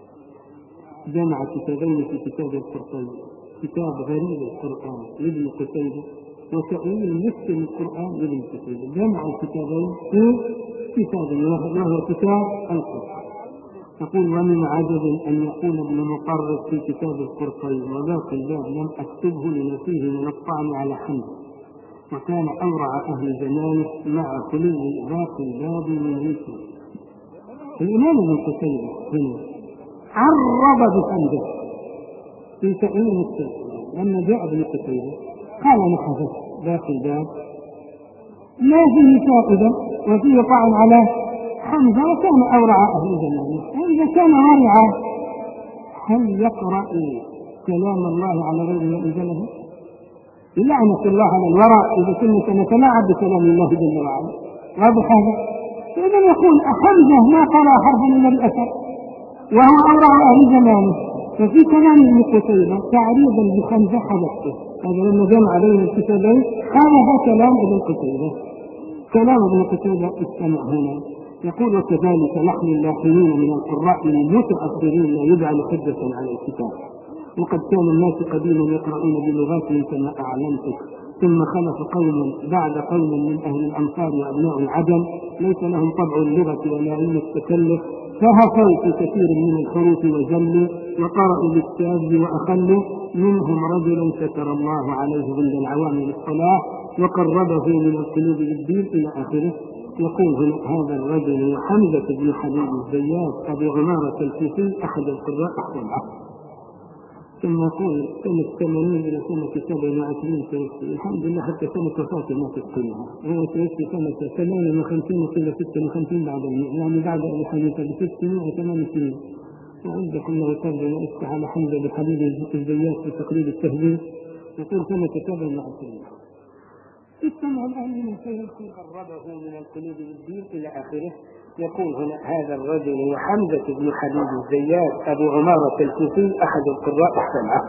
جمع كتابين في كتاب القرطي، كتاب غريب القرآن لابن قتيبة وتأويل نص القرآن لابن قتيبة، جمع الكتابين في كتاب وهو كتاب القرطي. يقول ومن عجب أن يقول ابن مقرس في كتاب القرطي وباقي الباب لم أكتبه لما فيه من الطعن على حمزة، وكان أورع أهل زمانه مع خلو باقي الباب من ذكره. الإمام ابن قتيبة هنا عرض بحمزة في تأويل السنة، لما جاء ابن قتيبة قال نحفظ باقي الباب ما فيه فائدة وفيه طعن على حمزة، وكان أورع أهل زمانه. وإذا كان ورعا هل يقرأ كلام الله على غير ما أنزله؟ لعنة الله على الورع إذا كنا نتلاعب بكلام الله جل وعلا. واضح هذا؟ إذا يقول حمزة ما قرأ حرفا من الأثر وهو أورع أهل زمانه، ففي كلام ابن قتيبة تعريضا بحمزة حدثته. هذا لما جمع بين الكتابين هذا هو كلام ابن قتيبة. كلام ابن قتيبة استمع هنا. يقول وكذلك نحن اللاحقين من القراء المتأخرين لا يجعل حجة على الكتاب، وقد كان الناس قديما يقرؤون بلغاتهم كما أعلمتك، ثم خلف قوم بعد قوم من أهل الأمصار وأبناء العجم ليس لهم طبع اللغة ولا علم التكلف، فهفوا في كثير من الحروف وجلوا وقرأوا بالتاج وأخلوا، منهم رجل ستر الله عليه عند العوام للصلاة وقربه من القلوب للدين إلى آخره. يقول هنا هذا الرجل وحمزة بن حبيب الزيات أبي عمارة الكوفي أحد القراء السبعة. ثم يقول سنة ثمانين إلى سنة سبع وعشرين توفي، الحمد لله حتى سنة وفاته ما تتقنها، هو توفي سنة ثمان وخمسين إلى ستة وخمسين بعد المئة، يعني بعد أبي حنيفة بستمائة وثمان سنين. وعندكم له ترجمة افتح على حمزة بن حبيب الزيات في تقريب التهذيب، يقول سنة سبع وعشرين. استمع الآن من خير قربه من القلوب للدين إلى آخره. يقول هنا هذا الرجل وحمزة بن حبيب الزيات أبو عمارة الكوفي أحد القراء السبعة.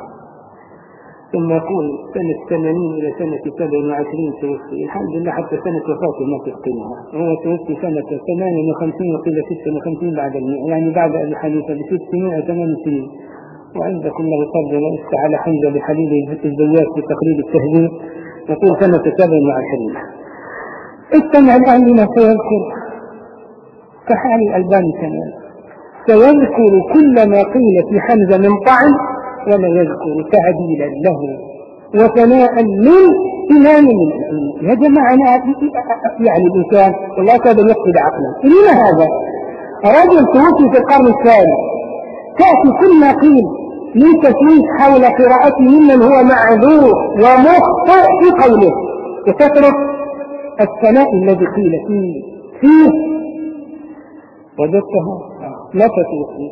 ثم يقول سنة ثمانين إلى سنة سبع وعشرين توفي، الحمد لله حتى سنة وفاته ما تتقنها، هو توفي سنة ثمان وخمسين وقيل ستة وخمسين بعد المئة، يعني بعد أبي حنيفة بستمائة وثمان سنين. وعندكم له ترجمة افتح على حمزة بن حبيب الزيات في تقريب التهذيب، يقول سنة سبع وعشرين. استمع الآن لما سيذكر كحال الألباني كمان، سيذكر كل ما قيل في حمزة من طعن ولا يذكر تعديلا له وثناء للإمام من الأئمة. يا جماعة يعني الإنسان والله كاد يفقد عقلا. لما هذا؟ رجل توفي في القرن الثالث تأتي كل ما قيل من تسويق حول قراءته ممن هو معذور ومخطئ في قوله، وتترك الثناء الذي قيل فيه فيه وجدته لا تتوفي.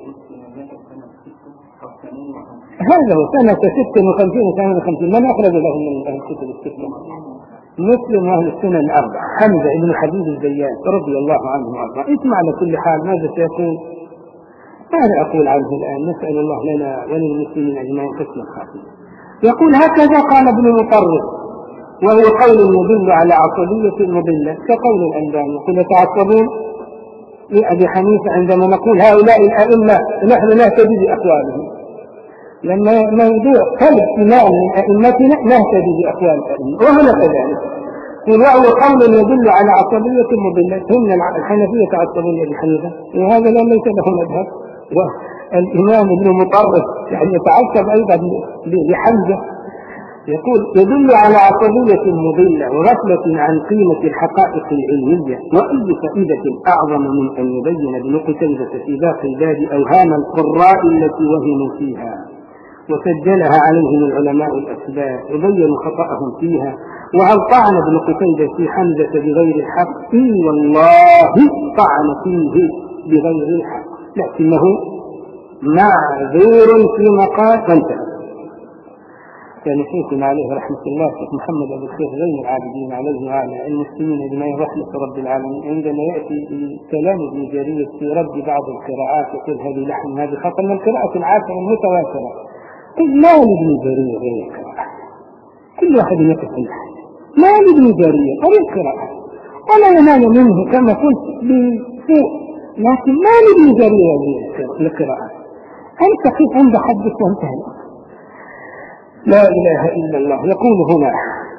هذا هو سنة ستة وخمسين وثمانية وخمسين. من أخرج له من أهل الكتب الستة؟ مسلم وأهل السنن الأربعة حمزة بن حبيب الزيات رضي الله عنه وأرضاه. اسمع على كل حال ماذا سيقول. ماذا أقول عنه الآن؟ نسأل الله لنا وللمسلمين أجمعين حسن الخاتمة. يقول هكذا قال ابن المطرف، وهو قول يدل على عصبية مضلة كقول الألباني. يقول يتعصبون لأبي حنيفة عندما نقول هؤلاء الأئمة نحن نهتدي بأقوالهم، لما موضوع طلب إمام من أئمتنا نهتدي بأقوال الأئمة، وهنا كذلك. وهو قول يدل على عصبية مضلة. هم الحنفية تعصبون لأبي حنيفة وهذا لا ليس له مذهب، والإمام ابن مطرف يعني يتعصب أيضا لحمزة. يقول يدل على عصبية مضلة وغفلة عن قيمة الحقائق العلمية، وأي فائدة أعظم من أن يبين ابن قتيبة في باقي الباب أوهام القراء التي وهموا فيها وسجلها عليهم العلماء الأسباب وبينوا خطأهم فيها. وهل طعن ابن قتيبة في حمزة بغير الحق؟ إي والله طعن فيه بغير الحق، لكنه معذور في مقال وانتهى. كان شيخنا عليه رحمة الله شيخ محمد أبو الخير زين العابدين عليه وعلى المسلمين أجمعين رحمة رب العالمين، عندما يأتي كلام ابن جرير في رد بعض القراءات يقول هذه لحن هذه خطأ من القراءة العاشرة المتواترة. ما لابن جرير غير القراءة، كل واحد يقف اللحن. ما لابن جرير غير القراءة ولا ينال منه كما قلت بسوء، لكن ما لابن جرير غير القراءة. أنت قف عند حدك وانتهى. لا إله إلا الله. يقول هنا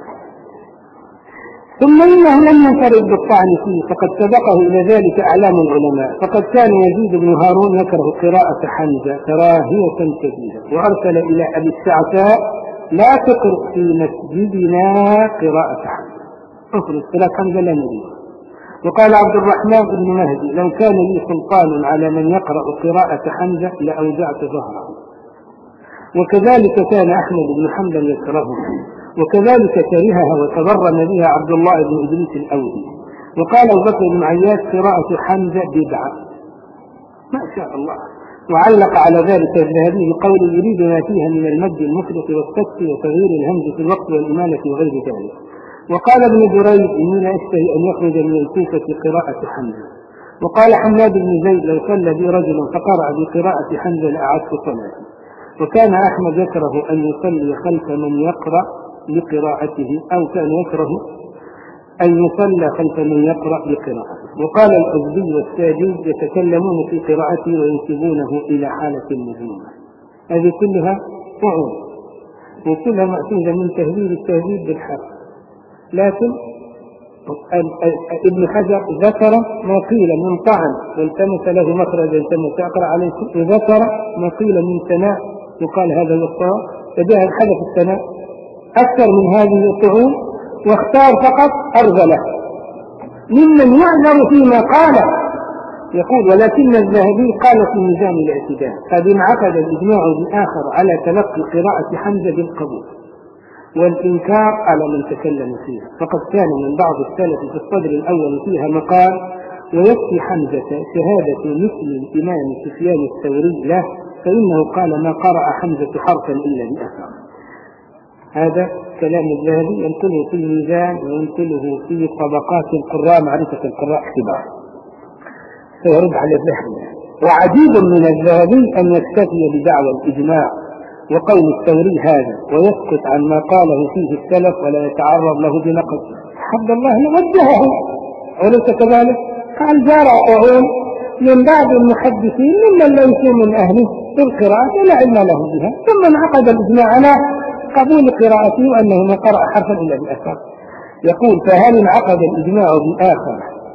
ثم إنه لم ينفرد بالطعن فيه فقد سبقه إلى ذلك أعلام العلماء، فقد كان يزيد بن هارون يكره قراءة حمزة كراهية شديدة، وأرسل إلى أبي الشعثاء لا تقرأ في مسجدنا قراءة حمزة، انظر قراءة حمزة لا نريد. وقال عبد الرحمن بن مهدي لو كان لي سلطان على من يقرأ قراءة حمزة لأوجعت ظهره. وكذلك كان أحمد بن حنبل يكرهه، وكذلك كرهها وتضرم بها عبد الله بن إدريس الأودي. وقال أبو بكر بن عياش قراءة حمزة بدعة ما شاء الله. وعلق على ذلك الذهبي بقول يريد ما فيها من المد المفرط والسكت وتغيير الهمز في الوقت والإمالة وغير ذلك. وقال ابن دريد إني لا أشتهي أن يخرج من الكوفة قراءة حمزة. وقال حماد بن زيد لو صلى بي رجل فقرأ بقراءة حمزة لأعدت صلاته. وكان أحمد يكره أن يصلي خلف من يقرأ بقراءته، أو كان يكره أن يصلى خلف من يقرأ بقراءته. وقال الأزدي والساجد يتكلمون في قراءته وينسبونه إلى حالة مذمومة. هذه كلها وعود وكلها مأخوذة من تهذيب التهذيب بالحق. لكن ابن حجر ذكر ما قيل من طعن والتمس له مخرجا التمس أقرأ عليكم، وذكر ما قيل من ثناء وقال هذا الصواب، فجاء الحدث الثناء أكثر من هذه الطعون، واختار فقط أرذله ممن يعذر فيما قال. يقول ولكن الذهبي قال في ميزان الاعتدال قد انعقد الإجماع بآخر على تلقي قراءة حمزة بالقبول والإنكار على من تكلم فيها، فقد كان من بعض السلف في الصدر الأول فيها مقال ويكفي حمزة شهادة مثل الإمام سفيان الثوري له فإنه قال ما قرأ حمزة حرفا إلا بأثر. هذا كلام الذهبي ينقله في الميزان وينقله في طبقات القراء معرفة القراء اختبار فيرد على الذهبي. وعجيب من الذهبي أن يكتفي بدعوى الإجماع وقول الثوري هذا ويسكت عن ما قاله فيه السلف ولا يتعرض له بنقد. حد الله وجهه وليس كذلك. قال جاء طعون من بعض المحدثين ممن ليسوا من أهله في القراءة لا علم له بها، ثم انعقد الإجماع على قبول قراءته وأنه ما قرأ حرفا إلا بأثر. يقول فهل انعقد الإجماع بآخر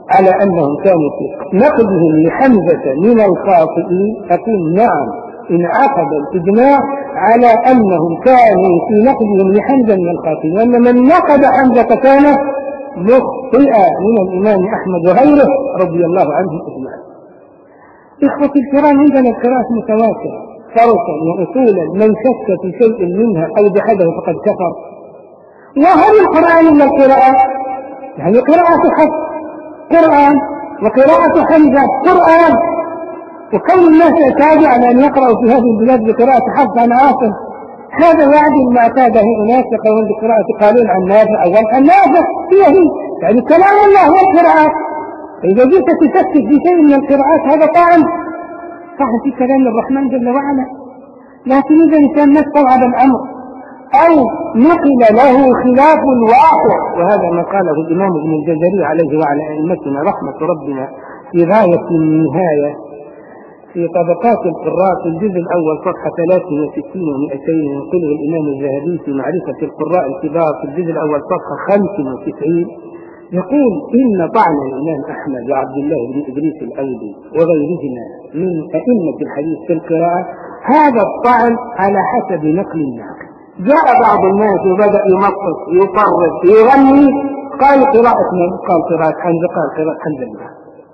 على أنهم كانوا في نقدهم لحمزة من الخاطئين، أقول نعم، انعقد الإجماع على أنهم كانوا في نقدهم لحمزة من الخاطئين، وأن من نقد حمزة كان مخطئا من الإمام أحمد وغيره رضي الله عنهم أجمعين. إخوتي الكرام، عندنا القراءات متواترة فرقا وأصولا، من شك في شيء منها أو جحده فقد كفر. وهل القرآن إلا القراءة؟ يعني قراءة حفص قرآن وقراءة حمزة قرآن، وكون الناس يعتادوا على أن يقرأوا في هذه البلاد بقراءة حفص عن عاصم هذا يعدل ما اعتاده أناس يقرؤون بقراءة قالون عن نافع أو عن نافع هي هي، يعني كلام الله هو القراءات. فإذا جئت تشكك في شيء من القراءات هذا طعن طعن في كلام الرحمن جل وعلا. لكن إذا الإنسان نص على الأمر أو نقل له خلاف الواقع، وهذا ما قاله الإمام ابن الجزري عليه وعلى أئمتنا رحمة ربنا في غاية النهاية في طبقات القراء في الجزء الأول صفحة ثلاث وستين ومئتين، ينقله الإمام الذهبي في معرفة القراء الكبار في الجزء الأول صفحة خمس وتسعين، يقول إن طعن الإمام أحمد وعبد الله بن إدريس الأودي وغيرهما من أئمة الحديث في القراءة هذا الطعن على حسب نقل الناقل. جاء بعض الناس وبدأ يمطط يطرد يغني، قال قراءة من؟ قال قراءة حمزة، قال قراءة حمزة.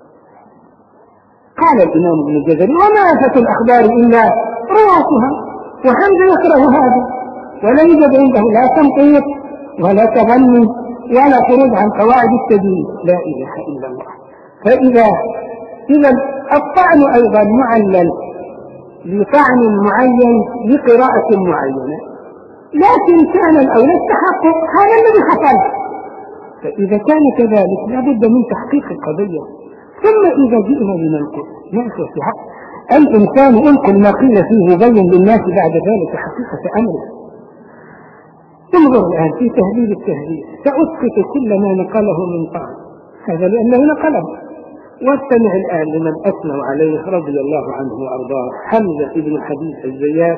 قال الإمام ابن الجزري وما آفة الأخبار إلا رواتها، وحمزة يكره هذا، ولا يوجد عنده لا تمطيط ولا تغني ولا خروج عن قواعد التدين، لا إله إلا الله. فإذا إذا الطعن أيضا معلل لطعن معين لقراءة معينة، لكن كان الأولى التحقق، هذا الذي حصل. فإذا كان كذلك لابد من تحقيق القضية. ثم إذا جئنا لننقل نأخذ في حق الإنسان انقل ما قيل فيه بين للناس بعد ذلك حقيقة أمره. انظر الآن في تهذيب التهذيب سأسقط كل ما نقله من طعن، هذا لأنه نقله. واستمع الآن لمن أثنوا عليه رضي الله عنه وأرضاه، حمزة بن حبيب الزيات.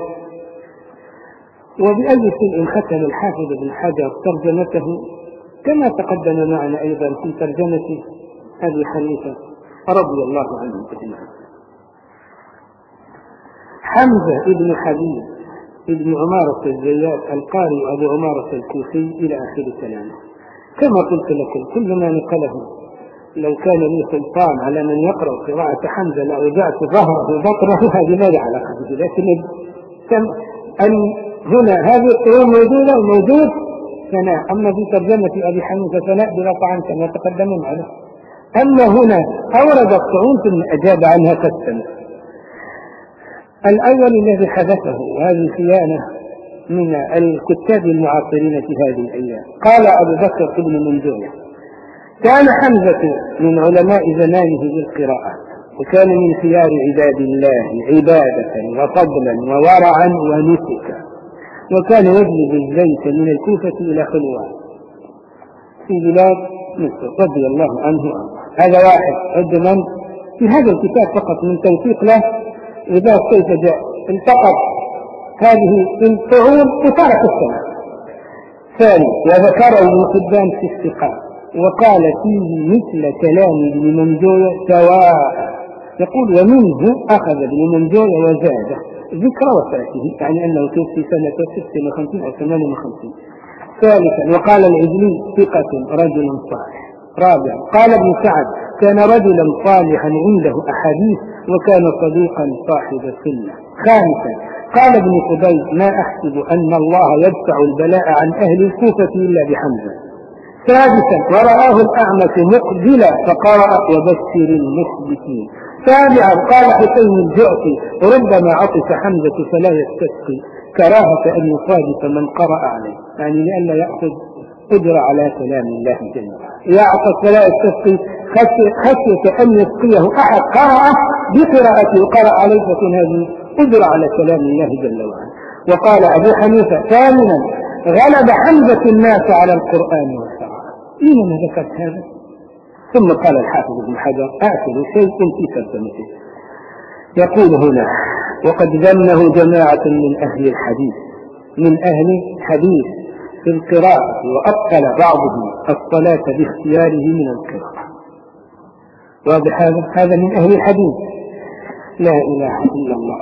وبأي شيء ختم الحافظ بن حجر ترجمته كما تقدم معنا أيضا في ترجمة أبي حنيفة رضي الله عنه أجمعين. حمزة بن حبيب ابن عمارة الزيات القاري أبو عمارة الكوفي إلى آخر كلامه. كما قلت لكم كل ما نقله لو كان لي سلطان على من يقرأ قراءة حمزة لأوجعت ظهره وبطنه، هذه ما لها علاقة به. لكن أن هنا هذه الطعون موجودة وموجود ثناء، أما في ترجمة أبي حنيفة ثناء بلا طعن كما تقدم معنا. أما هنا أورد الطعون ثم أجاب عنها قسما. الأول الذي حدثه وهذه خيانة من الكتاب المعاصرين في هذه الأيام، قال أبو بكر بن منذور كان حمزة من علماء زمانه بالقراءات، وكان من خيار عباد الله عبادة وفضلا وورعا ونسكا، وكان يجلب الزيت من الكوفة إلى حلوان في بلاد مصر رضي الله عنه. هذا واحد عندما في هذا الكتاب فقط من توثيق له إذا كيف جاء التقط هذه الطعون وترك السنة. ثاني وذكره ابن حبان في الثقات وقال فيه مثل كلام ابن منجوية سواء، يقول ومنه أخذ ابن منجوية وزاده ذكر وفاته، يعني أنه توفي سنة ستة وخمسين أو ثمانية وخمسين. ثالثا وقال العجلي ثقة رجل صالح. رابعا قال ابن سعد كان رجلا صالحا عنده أحاديث وكان صديقا صاحب سنة. خامسا قال ابن قبيل ما أحسب أن الله يدفع البلاء عن أهل الكوفة إلا بحمزة. سادسا ورآه الأعمش مقبلا فقرأ وبشر المخبتين. سابعا قال حسين الجعفي ربما عطس حمزة فلا يستسقي كراهة أن يصادف من قرأ عليه، يعني لأن يأخذ قدر على كلام الله جل وعلا. يعطس فلا يستسقي خشية أن يسقيه أحد قرأ بقراءته وقرأ عليه فكن هذه قدر على كلام الله جل وعلا. وقال أبو حنيفة ثامنا غلب حمزة الناس على القرآن والقراءة. لماذا ذكرت هذا؟ ثم قال الحافظ ابن حجر آخر شيء في ترجمته يقول هنا وقد ذمه جماعة من أهل الحديث من أهل حديث في القراءة، وأبطل بعضهم الصلاة باختياره من القراءة. واضح هذا؟ هذا من أهل الحديث. لا إله إلا الله.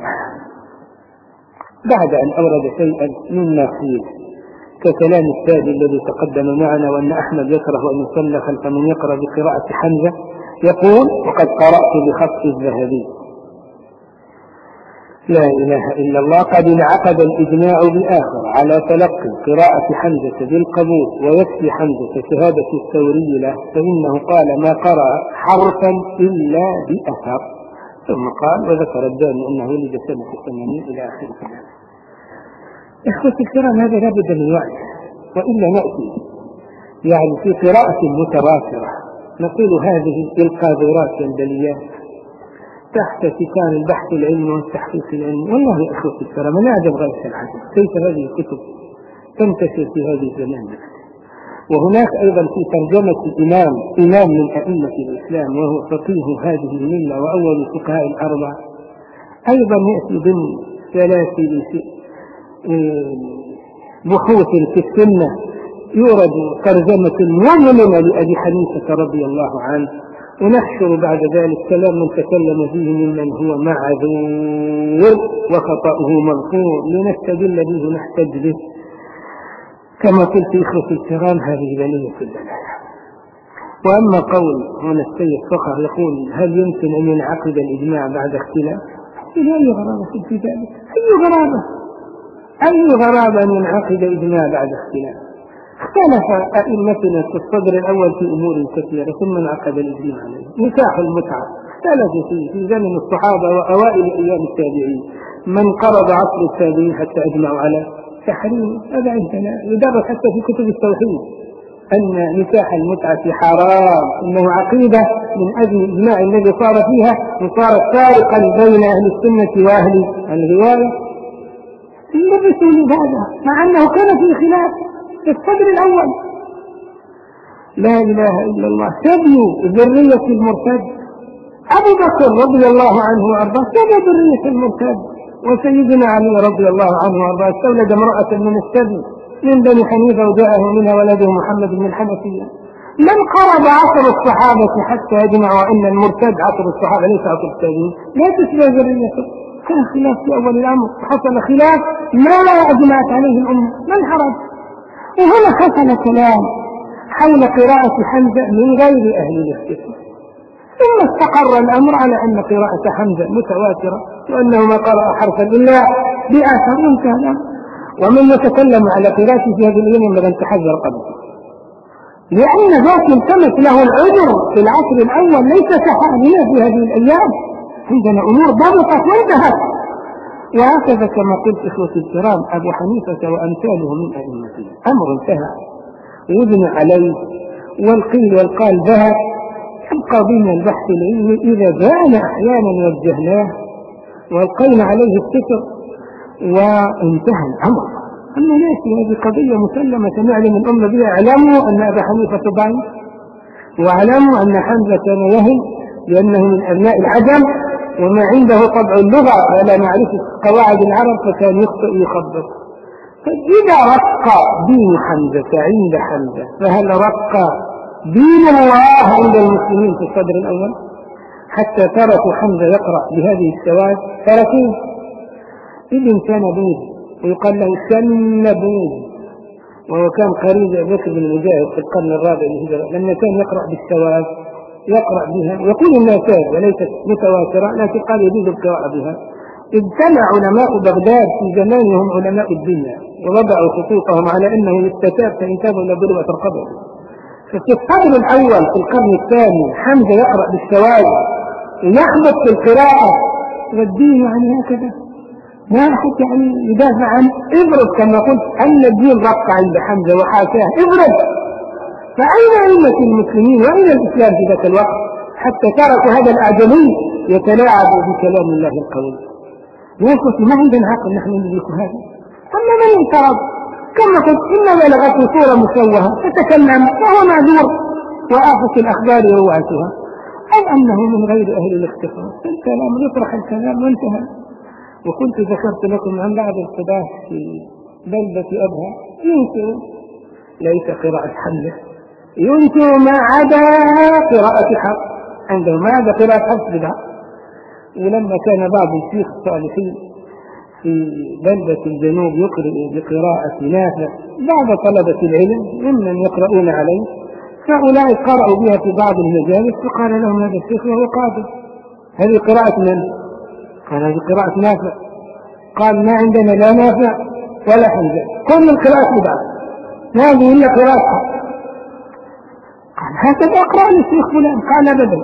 بعد أن أورد شيئا مما قيل ككلام التالي الذي تقدم معنا وأن أحمد يكره أن يصلى خلف من يقرأ بقراءة حمزة، يقول: وقد قرأت بخط الذهبي. لا إله إلا الله. قد انعقد الإجماع بالآخر على تلقي قراءة حمزة بالقبول، ويكفي حمزة شهادة الثوري له، فإنه قال: ما قرأ حرفا إلا بأثر. ثم قال: وذكر الداني أنه ولد سنة ثمانين إلى آخر الكلام. إخوة الكرام، هذا لا بد من وعي، وإلا نأتي يعني في قراءة متواترة نقول هذه القاذورات والبليات تحت كتاب البحث العلمي والتحقيق العلمي. والله يا إخوة الكرام، أنا أعجب غاية العجب كيف هذه الكتب تنتشر في هذه الزمان. وهناك أيضا في ترجمة إمام إمام من أئمة الإسلام وهو فقيه هذه الملة وأول الفقهاء الأربعة، أيضا يأتي ضمن سلاسل بحوث في السنة يورد ترجمة مؤمنة لأبي حنيفة رضي الله عنه، ونحشر بعد ذلك كلام من تكلم فيه ممن هو معذور وخطأه مغفور لنستدل به ونحتج به. كما قلت إخوة الكرام، هذه بنية البلايا. وأما قول هنا السيد فخر يقول: هل يمكن أن ينعقد الإجماع بعد اختلاف؟ أي غرابة في ذلك؟ أي غرابة أي غرابة أن ينعقد إجماع بعد اختلاف؟ اختلف أئمتنا في الصدر الأول في أمور كثيرة ثم انعقد الإجماع عليه. نكاح المتعة اختلفوا فيه في زمن الصحابة وأوائل أيام التابعين، من قرض عصر التابعين حتى أجمعوا على تحريم. هذا عندنا يدرس حتى في كتب التوحيد أن نكاح المتعة حرام، إنه عقيدة من أجل الإجماع الذي صار فيها وصار فارقا بين أهل السنة وأهل الرواية. يلبسوا هذا مع أنه كان في خلاف في الصدر الأول. لا إله إلا الله. سبي ذرية المرتد أبو بكر رضي الله عنه وأرضاه، سبي ذرية المرتد، وسيدنا علي رضي الله عنه وأرضاه استولد امرأة من السبي من بني حنيفة وجاءه منها ولده محمد بن الحنفية. من قرب عصر الصحابة حتى يجمعوا أن المرتد عصر الصحابة ليس عصر التابعين، لا تشبه ذريته. كان خلاف في أول الأمر، حصل خلاف ما لا أجمعت عليه الأمة، ما الحرج؟ وهنا حصل كلام حول قراءة حمزة من غير أهل الاختصاص، ثم استقر الأمر على أن قراءة حمزة متواترة وأنه ما قرأ حرفا إلا بأثر انتهى. ومن يتكلم على قراءته في هذه الأيام ينبغي أن تحذر قبله، لأن ذاك التمس له العذر في العصر الأول ليس كحالنا في هذه الأيام. عندنا أمور ضبطت وانتهت. وهكذا كما قلت إخوتي الكرام، أبو حنيفة وأمثاله من أئمته أمر انتهى ويبنى عليه والقيل والقال ذهب. يبقى بين البحث العلمي إذا جاءنا أحيانا وجهناه والقينا عليه الستر وانتهى الأمر. أما نأتي هذه قضية مسلمة نعلم الأمة بها. اعلموا أن أبا حنيفة ضعيف، واعلموا أن حمزة كان يهم لأنه من أبناء العجم وما عنده طبع اللغة ولا معرفة قواعد العرب فكان يخطئ يخبط. فإذا رق دين حمزة عند حمزة فهل رق دين الله عند المسلمين في الصدر الأول؟ حتى تركوا حمزة يقرأ بهذه السواد، تركوه. إذن كان بود ويقال له سن بود، وهو كان قريب بكر بن مجاهد في القرن الرابع الهجري لما كان يقرأ بالسواد يقرأ بها ويقول إنها ساد وليست متواترة، لكن قال يجوز القراءة بها. اجتمع علماء بغداد في زمانهم علماء الدنيا ووضعوا خطوطهم على أنه يستتاب فإن تابوا إلى ضربة القبر. ففي الصدر الأول في القرن الثاني حمزة يقرأ بالسواد ويحدث في القراءة، والدين يعني هكذا ما أحد يعني يدافع عن افرض كما قلت أن الدين رق عند حمزة وحاشاه، افرض فأين أئمة المسلمين وأين الإسلام في ذاك الوقت حتى تركوا هذا الأعجمي يتلاعب بكلام الله القوي؟ يقول ما عندنا عقل نحن ندرك هذا. أما من انترض كما قلت إن بلغته صورة مشوهة تتكلم وهو معذور وآفة الأخبار روعتها، أو أنه من غير أهل الاختصاص. الكلام يطرح الكلام وانتهى. وكنت ذكرت لكم عن بعض القضاة في بلدة أبها ينكر ليس قراءة حمزة، ينكر ما عدا قراءة حق عندهم هذا قراءة حفص بدعة. ولما كان بعض الشيخ الصالحين في بلدة الجنوب يقرأ بقراءة نافع بعض طلبة العلم ممن يقرؤون عليه، فأولئك قرأوا بها في بعض المجالس، فقال لهم هذا الشيخ وهو قادر هذه قراءة من؟ قال هذه قراءة نافع. قال ما عندنا لا نافع ولا حمزة، كل القراءة بدعة، هذه إلا قراءة. قال هكذا أقرأ للشيخ فلان. قال أبدا.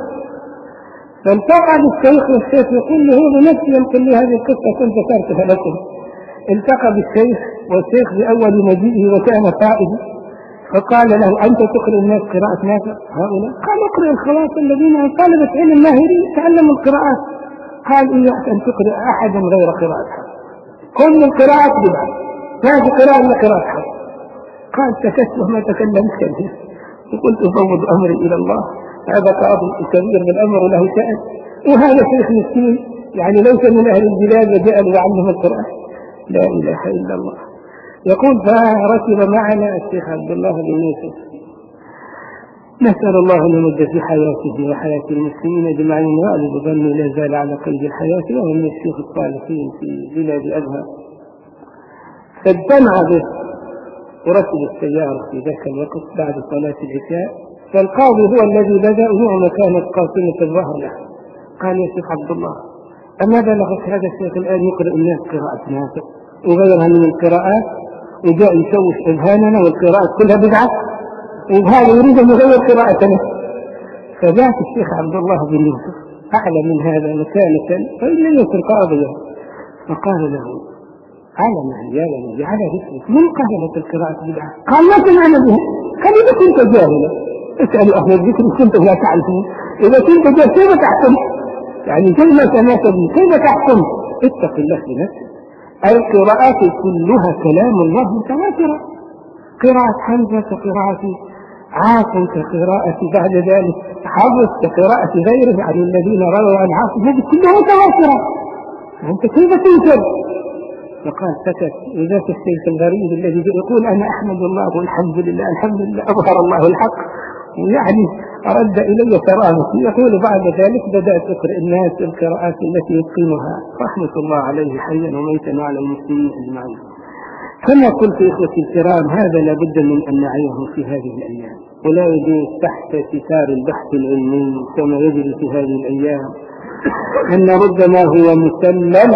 فالتقى بالشيخ والشيخ يقول له بنفسي يمكن لي هذه القصة كنت ذكرتها لكم. التقى بالشيخ والشيخ بأول مجيئه وكان قائد، فقال له أنت تقرأ الناس قراءة نافع هؤلاء؟ قال اقرأ الخلاص الذين طلبة علم ماهرين تعلموا القراءات. قال إياك أن تقرأ أحدا غير قراءة حفص، كل القراءات بدعة، ما في قراءة إلا قراءة حفص. قال سكت وما تكلمت كثير، وقلت أفوض أمري إلى الله، هذا قاضي كبير بالأمر له شأن، وهذا شيخ مسكين يعني ليس من أهل البلاد وجاء ليعلم القرآن. لا إله إلا الله. يقول فركب معنا الشيخ عبد الله بن يوسف، نسأل الله أن يمد في حياته وحياة المسلمين أجمعين، وأعلم ظني لا زال على قيد الحياة، وهو من الشيوخ الصالحين في بلاد أزهر. فاجتمع به وركب السيارة في ذاك الوقت بعد صلاة العشاء، فالقاضي هو الذي بدأ يوم كانت قاسمة الظهر له. قال يا شيخ عبد الله أما بلغت هذا الشيخ الآن يقرأ الناس قراءة نافع وغيرها من القراءات، وجاء يشوش أذهاننا والقراءات كلها بدعة، وهذا يريد أن يغير قراءتنا. فجاء الشيخ عبد الله بن يوسف أعلى من هذا مكانة فإن لم يكن قاضيا، فقال له على من يا ولدي على رسلك من قهلت القراءة بدعة؟ قال ما سمعنا بها. قال إذا كنت جاهلا اسألوا أهل الذكر إن كنتم لا تعرفون، إذا كنت جاهل كيف تحكم؟ يعني كيف سمعت به كيف تحكم؟ اتق الله بنفسك. القراءات كلها كلام الله متواترة، قراءة حمزة كقراءة عاصم كقراءة بعد ذلك حفص كقراءة غيره عن الذين رووا عن عاصم، هذه كلها متواترة، أنت كيف تنكر؟ فقال سكت. وذاك الشيخ الغريب الذي يقول أنا أحمد الله والحمد لله الحمد لله أظهر الله الحق، ويعني أرد إلي كرامتي. يقول بعد ذلك بدأت أقرأ الناس القراءات التي يتقنها، رحمة الله عليه حيا وميتا وعلى المسلمين أجمعين. كما قلت إخوتي الكرام هذا لابد من أن نعيه في هذه الأيام، ولا يجوز تحت ستار البحث العلمي كما يجري في هذه الأيام أن نرد ما هو مسلم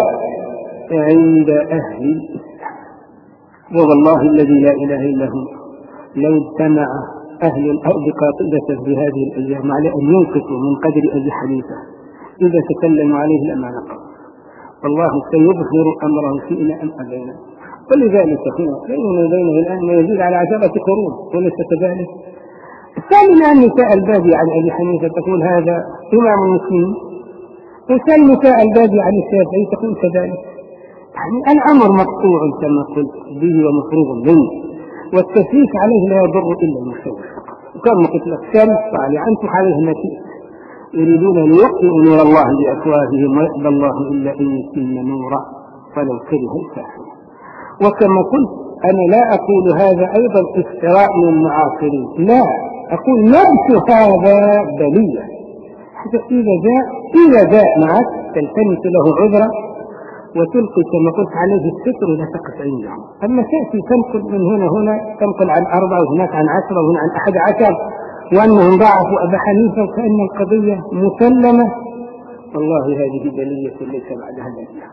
عند أهل الإسلام. والله الذي لا إله إلا هو لو اجتمع أهل الأرض قاطبة في هذه الأيام على أن ينقصوا من قدر أبي حنيفة إذا تكلموا عليه لما نقص، والله سيظهر أمره فينا أم أبينا. ولذلك هنا بيننا وبينه الآن ما يزيد على عشرة قرون، وليس كذلك. الثاني الآن نساء البادي عن أبي حنيفة تقول هذا إمام المسلمين، وثاني نساء البادي عن الشافعي تقول كذلك. يعني الأمر مقطوع كما قلت به ومفروض منه، والتسليك عليه لا يضر إلا المشوش. وكما قلت لك شمس طالعا عليه نتيجة، يريدون أن يطفئوا نور الله بأفواههم ويأبى الله إلا أن يتم نوره ولو كره الكافرون. وكما قلت أنا لا أقول هذا أيضا افتراء من المعاصرين، لا أقول نبت هذا بلية، حتى إذا جاء إذا جاء معك تلتمس له عذرا وتلقي كما قلت عليه الستر لا تقف عنده. أما تأتي تنقل من هنا هنا تنقل عن أربعة وهناك عن عشرة وهنا عن أحد عشر وأنهم ضعفوا أبا حنيفة وكأن القضية مسلمة، والله هذه بلية ليس بعدها بلية.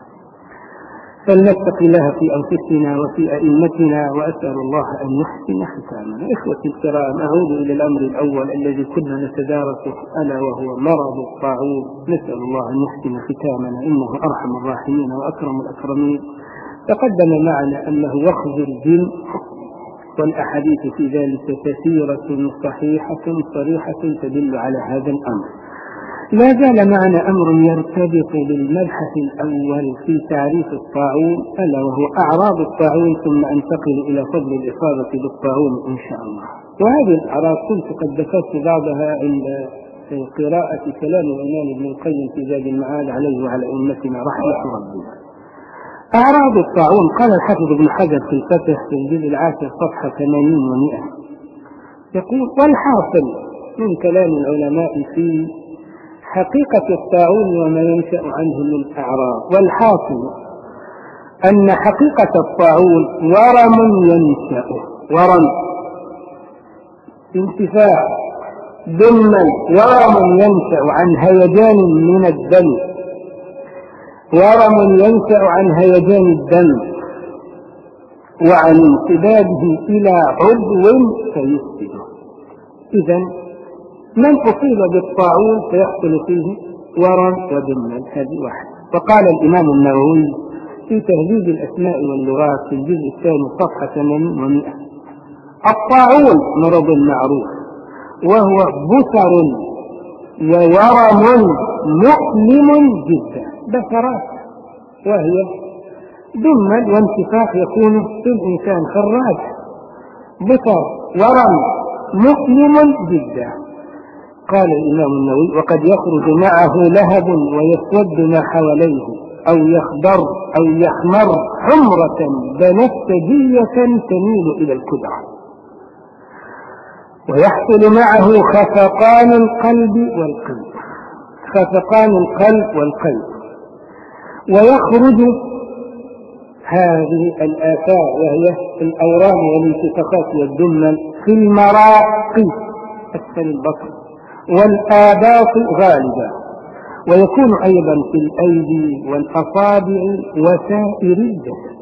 فلنتق الله في أنفسنا وفي أئمتنا، وأسأل الله أن يحسن ختامنا. إخوتي الكرام أعود إلى الأمر الأول الذي كنا نتدارسه ألا وهو مرض الطاعون. نسأل الله أن يحسن ختامنا إنه أرحم الراحمين وأكرم الأكرمين. تقدم معنا أنه وخز الجن والأحاديث في ذلك كثيرة صحيحة صريحة تدل على هذا الأمر. لا زال معنا أمر يرتبط بالمبحث الأول في تعريف الطاعون ألا وهو أعراض الطاعون، ثم أنتقل إلى فضل الإصابة بالطاعون إن شاء الله. وهذه الأعراض كنت قد ذكرت بعضها عند قراءة كلام الإمام ابن القيم في زاد المعاد عليه وعلى أمتنا رحمة ربنا. أعراض الطاعون قال الحافظ ابن حجر في الفتح في الجزء العاشر صفحة ثمانين ومئة يقول والحاصل من كلام العلماء في حقيقة الطاعون وما ينشأ عنه من أعراض. والحاصل أن حقيقة الطاعون ورم ينشأ، ورم انتفاع دما، ورم ينشأ عن هيجان من الدم، ورم ينشأ عن هيجان الدم وعن انسداده إلى عضو فيفسده. إذن من أصيب بالطاعون فيحصل فيه ورم ودما، هذه واحدة. وقال الإمام النووي في تهذيب الأسماء واللغات في الجزء الثاني صفحة ثمانين ومئة: الطاعون مرض معروف وهو بثر وورم مؤلم جدا، بثرات وهي دما وانتفاخ يكون في الإنسان خراج، بثر ورم مؤلم جدا. قال الإمام النووي: وقد يخرج معه لهب ويسود ما حواليه أو يخضر أو يحمر حمرة بنفسجية تميل إلى الكدرة، ويحصل معه خفقان القلب والقلب، خفقان القلب والقلب، ويخرج هذه الآثار وهي الأورام والانتفاخات والدم في المراقي أسفل البطن والآباط غالبا، ويكون أيضا في الأيدي والأصابع وسائر الجسد.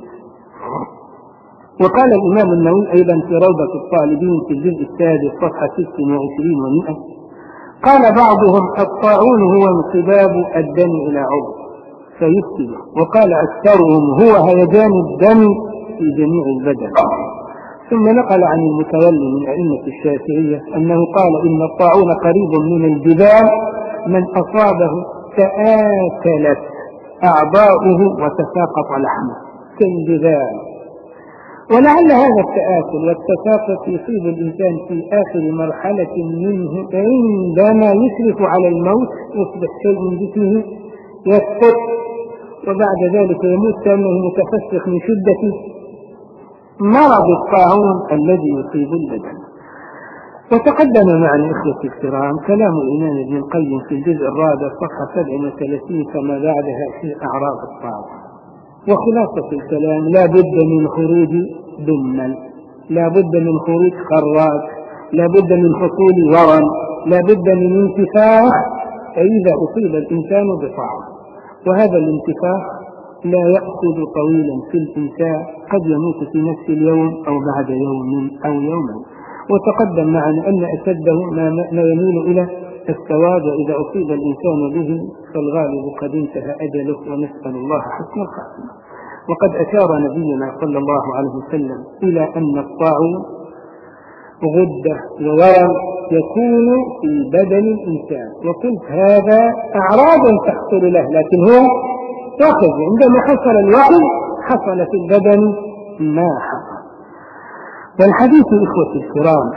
وقال الإمام النووي أيضا في روضة الطالبين في الجزء السادس صفحة ست وعشرين ومئة: قال بعضهم: الطاعون هو انقباب الدم إلى عضو فيفسده، وقال أكثرهم: هو هيجان الدم في جميع البدن. ثم نقل عن المتولي من أئمة الشافعية أنه قال: إن الطاعون قريب من الجبال، من أصابه تآكلت أعضاؤه وتساقط لحمه كالجبال. ولعل هذا التآكل والتساقط يصيب الإنسان في آخر مرحلة منه، عندما يشرف على الموت يصبح شيء من جسمه يسقط، وبعد ذلك يموت كأنه متفسخ من شدة مرض الطاعون الذي يصيب البدن. وتقدم معنا إخوتي الكرام كلام الإمام ابن القيم في الجزء الرابع صفحة سبع وثلاثين كما بعدها في أعراض الطاعون. وخلاصة الكلام: لا بد من خروج دما، لا بد من خروج خراج، لا بد من حصول ورم، لا بد من انتفاخ إذا أصيب الإنسان بطاعون. وهذا الانتفاخ لا يأخذ طويلا في الإنسان، قد يموت في نفس اليوم أو بعد يوم أو يومين. وتقدم معنا أن أشده ما يميل إلى السواد، وإذا أصيب الإنسان به فالغالب قد انتهى أجله، ونسأل الله حسن الخاتمة. وقد أشار نبينا صلى الله عليه وسلم إلى أن الطاعون غدة وورم يكون في بدن الإنسان، وقلت هذا أعراض تحصل له، لكن هو وقف عندما حصل الوقف حصل في البدن ما حصل. والحديث إخوتي الكرام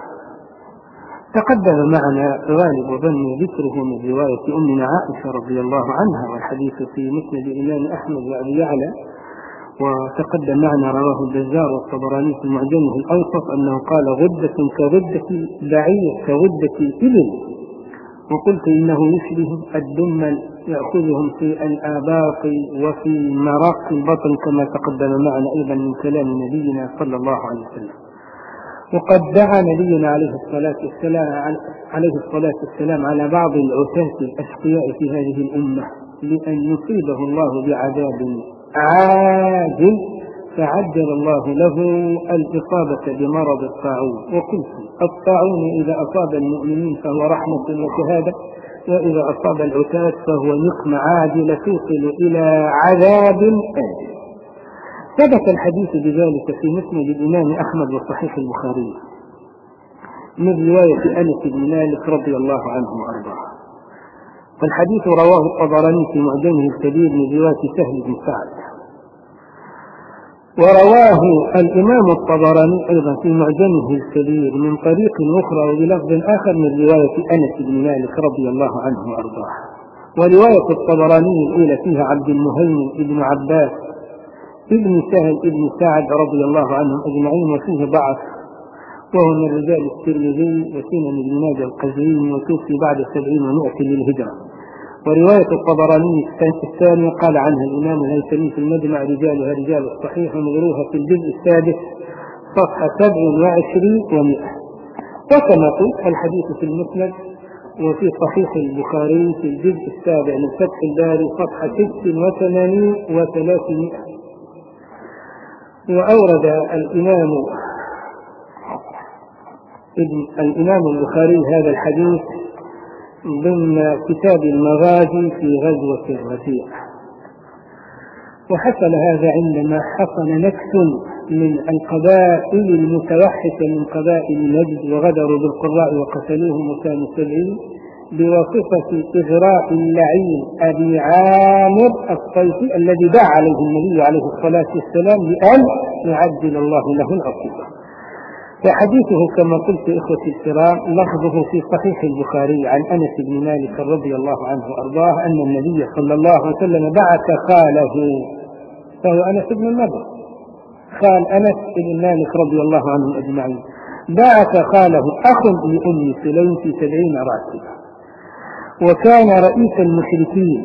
تقدم معنا غالب ظني ذكره من رواية أمنا عائشة رضي الله عنها، والحديث في مسند الإمام أحمد وأبي يعلى. وتقدم معنا رواه البزار والطبراني في معجمه الأوسط أنه قال: غدة كغدة بعير كغدة إبل. وقلت إنه يشبه الدم يأخذهم في الآباط وفي مراق البطن كما تقدم معنا أيضا من كلام نبينا صلى الله عليه وسلم. وقد دعا نبينا عليه الصلاة والسلام عليه الصلاة والسلام على بعض العتاة الأشقياء في هذه الأمة لأن يصيبه الله بعذاب عاجل، فعجل الله له الإصابة بمرض الطاعون. وقلت: الطاعون إذا أصاب المؤمنين فهو رحمة وشهادة، وإذا أصاب العتاة فهو نقمة عاجلة توصل إلى عذاب آجل. ثبت الحديث بذلك في مسند الإمام أحمد وصحيح البخاري من رواية أنس بن مالك رضي الله عنه وأرضاه. والحديث رواه الطبراني في معجمه الكبير من رواية سهل بن سعد، ورواه الإمام الطبراني أيضا في معجمه الكبير من طريق أخرى وبلفظ آخر من رواية أنس بن مالك رضي الله عنه وأرضاه. ورواية الطبراني الأولى فيها عبد المهيمن ابن عباس ابن سهل ابن سعد رضي الله عنهم أجمعين، وفيه ضعف. وهو من رجال الترمذي وسنن ابن ماجه القزويني وتوفي بعد سبعين ومائة للهجرة. ورواية الطبراني الثانية قال عنها الإمام الهيثمي في المجمع رجالها رجال الصحيح ونظروها في الجزء السادس صفحة سبع وعشرين ومئة. وكما قلت الحديث في المسند وفي صحيح البخاري في الجزء السابع من فتح الباري صفحة ست وثمانين وثلاثمائة. وأورد الإمام الإمام البخاري هذا الحديث ضمن كتاب المغازي في غزوة الربيع. وحصل هذا عندما حصل نكس من القبائل المتوحشة من قبائل نجد وغدروا بالقراء وقتلوهم وكانوا سبعين بواسطة إغراء اللعين أبي عامر الصيفي الذي دعا عليه النبي عليه الصلاة والسلام بأن يعجل الله له العقوبة. فحديثه كما قلت إخوتي الكرام لفظه في صحيح البخاري عن أنس بن مالك رضي الله عنه وأرضاه أن النبي صلى الله عليه وسلم بعث خاله، فهو أنس بن النضر خال أنس بن مالك رضي الله عنه أجمعين، بعث خاله أخ لأم سليم في سبعين راتبا، وكان رئيس المشركين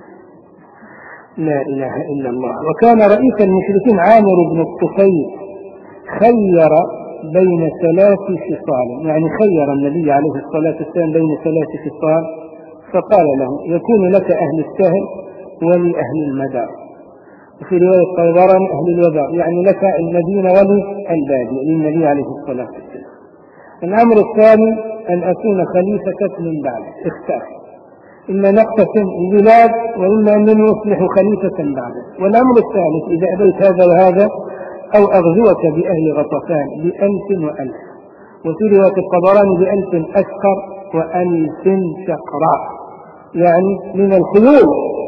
لا إله إلا الله وكان رئيس المشركين عامر بن الطفيل خير بين ثلاث خصال، يعني خير النبي عليه الصلاة والسلام بين ثلاث خصال، فقال له يكون لك أهل السهل ولأهل المدار، وفي رواية طيبران أهل الوباء، يعني لك المدينة وللبادية للنبي عليه الصلاة والسلام. الأمر الثاني أن أكون خليفة من بعد، اختار إما نقسم البلاد وإما أن نصلح خليفة بعده. والأمر الثالث إذا أبيت هذا وهذا أو أغزوك بأهل غطفان بألف وألف، وفي رواية الطبراني بألف أشقر وألف شقراء، يعني من الخيول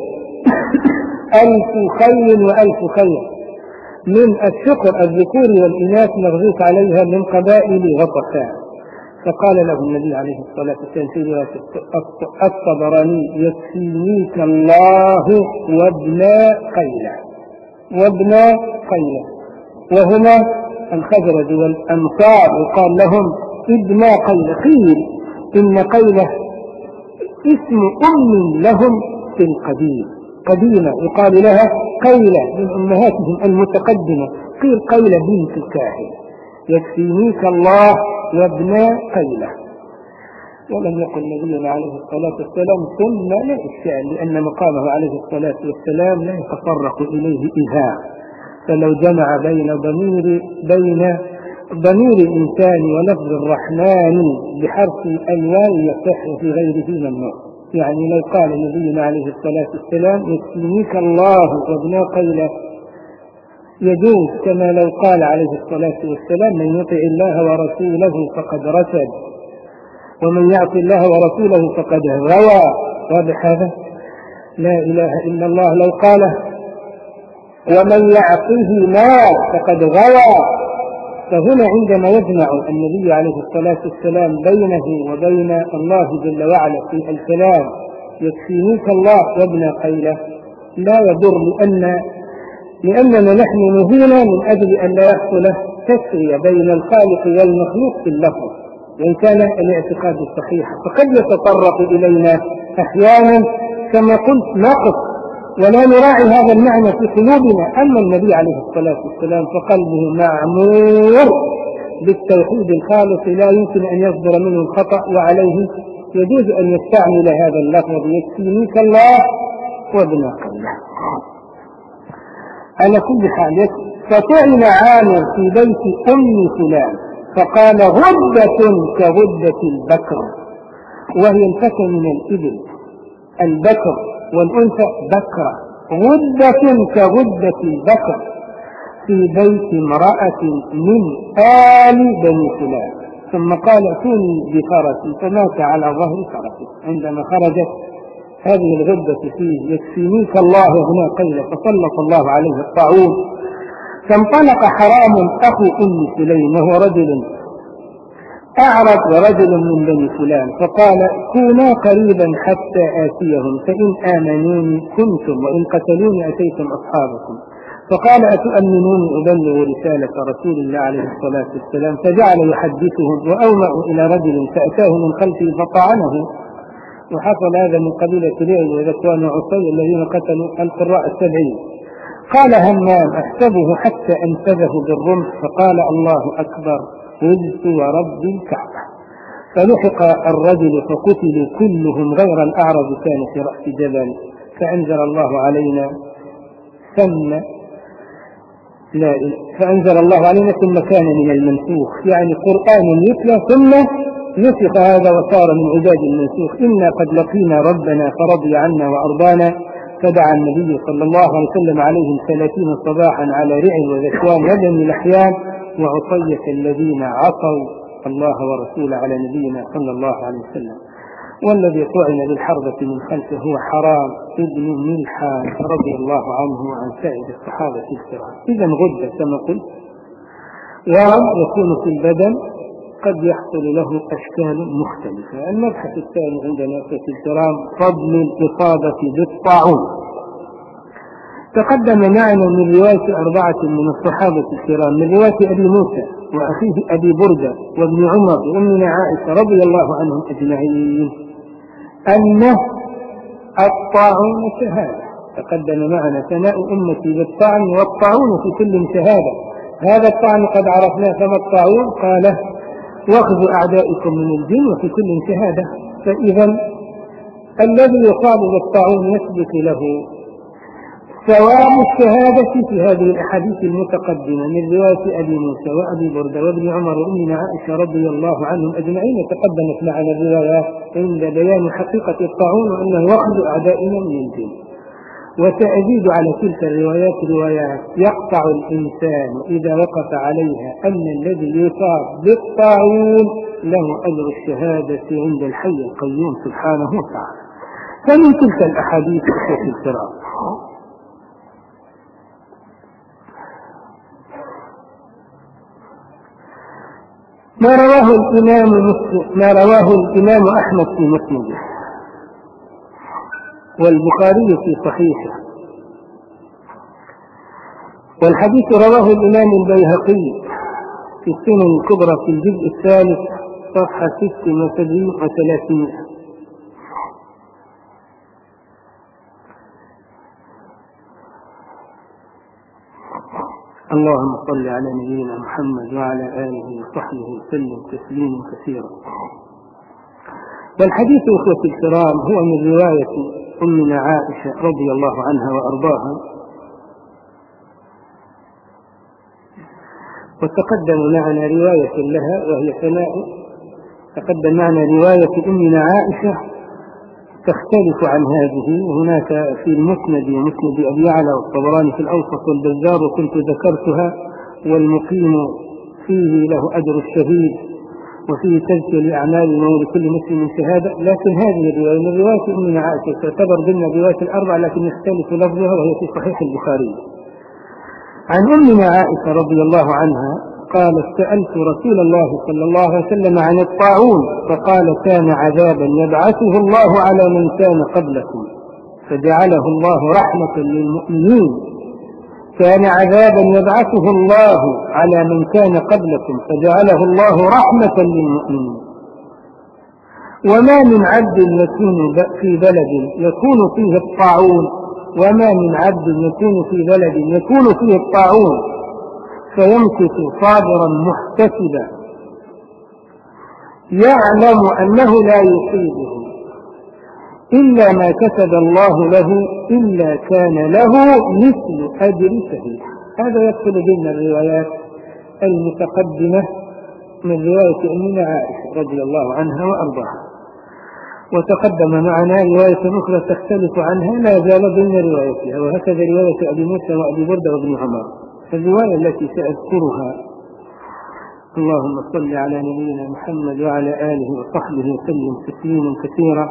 ألف خيل وألف خيل، من الشقر الذكور والإناث نغزوك عليها من قبائل غطفان. فقال له النبي عليه الصلاة والسلام في رواية الطبراني يكفينيك الله وابن قيلة وابن قيلة، وهما الخزرج والأنصار، وقال لهم ابن قيلة. قيل إن قيلة اسم أم لهم في القديم، قديمة يقال لها قيلة من أمهاتهم المتقدمة، قيل قيلة بنت الكاهن. يكفينيك الله وابن قيلة. ولم يقل نبينا عليه الصلاة والسلام ثم لا إشكال، لأن مقامه عليه الصلاة والسلام لا يتطرق إليه إيذاء، فلو جمع بين ضمير بين ضمير الإنسان ولفظ الرحمن بحرف الواو يصح في غيره ممنوع. يعني لو قال نبينا عليه الصلاة والسلام يكفينيك الله وابن قيلة يجوز، كما لو قال عليه الصلاة والسلام من يطع الله ورسوله فقد رشد ومن يعص الله ورسوله فقد غوى. واضح هذا؟ لا إله إلا الله لو قال ومن يعصه ما فقد غوى. فهنا عندما يجمع النبي عليه الصلاة والسلام بينه وبين الله جل وعلا في الكلام يكفينيك الله وابن قيلة لا يضر، لأن لأننا نحن نهينا من أجل أن لا يحصل تسوية بين الخالق والمخلوق في اللفظ، وإن كان الاعتقاد الصحيح فقد يتطرق إلينا أحيانا كما قلت ناقص ولا نراعي هذا المعنى في قلوبنا. أما النبي عليه الصلاة والسلام فقلبه معمور بالتوحيد الخالص لا يمكن أن يصدر منه الخطأ، وعليه يجوز أن يستعمل هذا اللفظ يكفينيك الله وابن قيلة. على كل حال فطعن عامر في بيت أم فلان فقال غدة كغدة البكر، وهي الفتى من الإبل، البكر والأنثى بكرة، غدة كغدة البكر في بيت امرأة من آل بني فلان. ثم قال ائتوني بفرسي، فمات على ظهر فرسه. عندما خرجت هذه الغدة فيه يكفينيك الله وابن قيلة فسلط الله عليه الطاعون، فانطلق حرام أخو أم سليم وهو رجل أعرض ورجل من بني فلان، فقال كونا قريبا حتى آتيهم، فإن آمنوني كنتم وإن قتلوني أتيتم أصحابكم. فقال أتؤمنون أبلغ رسالة رسول الله عليه الصلاة والسلام؟ فجعل يحدثهم وأومأ إلى رجل فأتاه من خلفه فطعنه، وحصل هذا من قبيلة رعل وذكوان وعصي الذين قتلوا القراء السبعين. قال همام أحسبه حتى أنفذه بالرمح، فقال الله أكبر فزت ورب الكعبة. فلحق الرجل فقتلوا كلهم غير الأعرج كان في رأس جبل، فأنزل الله علينا ثم لا فأنزل الله علينا ثم كان من المنسوخ، يعني قرآن يتلى ثم نسخ هذا وصار من عداد المنسوخ. إنا قد لقينا ربنا فرضي عنا وأرضانا. فدعا النبي صلى الله عليه وسلم عليهم ثلاثين صباحا على رعل وذكوان وبني لحيان وعصية الذين عصوا الله ورسوله على نبينا صلى الله عليه وسلم. والذي طعن بالحربة من خلفه هو حرام ابن ملحان رضي الله عنه وعن سائر الصحابة الكرام. إذا غد كما قلت، ويكون في البدن قد يحصل له أشكال مختلفة. المبحث الثاني عندنا في الكرام فضل الإصابة بالطاعون. تقدم معنا من رواية أربعة من الصحابة الكرام، من رواية أبي موسى وأخيه أبي بردة وابن عمر وأمنا عائشة رضي الله عنهم أجمعين أن الطاعون شهادة. تقدم معنا ثناء أمتي بالطعن والطاعون في كل شهادة. هذا الطعن قد عرفناه، فما الطاعون؟ قال واخذ أعدائكم من الجن وفي كل شهادة. فإذا الذي يصاب بالطاعون يثبت له ثواب الشهادة في هذه الأحاديث المتقدمة من رواية أبي موسى وأبي بردة وابن عمر وأمنا عائشة رضي الله عنهم أجمعين. تقدمت معنا الروايات عند بيان حقيقة الطاعون وأنه يأخذ أعدائنا من الجن. وسأزيد على تلك الروايات روايات يقطع الإنسان إذا وقف عليها أن الذي يصاب بالطاعون له أجر الشهادة عند الحي القيوم سبحانه وتعالى. فمن تلك الأحاديث الكرام ما رواه الإمام مسلم ما رواه الإمام أحمد في مسنده والبخاري في صحيحه، والحديث رواه الإمام البيهقي في السنن الكبرى في الجزء الثالث صفحة ست وسبعين وثلاثين. اللهم صل على نبينا محمد وعلى آله وصحبه وسلم تسليما كثيرا. والحديث أخوتي الكرام هو من رواية أمنا عائشة رضي الله عنها وأرضاها، وتقدم معنا رواية لها وهي ثناء تقدم معنا رواية أمنا عائشة تختلف عن هذه. وهناك في المسند ومسند أبي يعلى والطبراني في الأوسط والبزار وكنت ذكرتها، والمقيم فيه له أجر الشهيد وفيه تزكية لأعمال ولكل مسلم شهادة. لكن هذه الرواية من رواية أمنا عائشة تعتبر ضمن رواية الأربعة لكن يختلف لفظها وهي في صحيح البخاري. عن أمنا عائشة رضي الله عنها قالت سألت رسول الله صلى الله عليه وسلم عن الطاعون فقال كان عذابا يبعثه الله على من كان قبلكم فجعله الله رحمة للمؤمنين. كان عذابا يبعثه الله على من كان قبلكم فجعله الله رحمة للمؤمنين. وما من عبد يكون في بلد يكون فيه الطاعون وما من عبد يكون في بلد يكون فيه الطاعون فيمكث صابرا محتسبا يعلم أنه لا يصيبه إلا ما كتب الله له إلا كان له مثل أجر شهيد. هذا يدخل ضمن الروايات المتقدمة من رواية أمنا عائشة رضي الله عنها وأرضاها. وتقدم معنا رواية أخرى تختلف عنها لا زال ضمن روايتها، وهكذا رواية أبي موسى وأبي بردة وابن عمر. الرواية التي سأذكرها اللهم صل على نبينا محمد وعلى آله وصحبه وسلم تسليما كثيرا.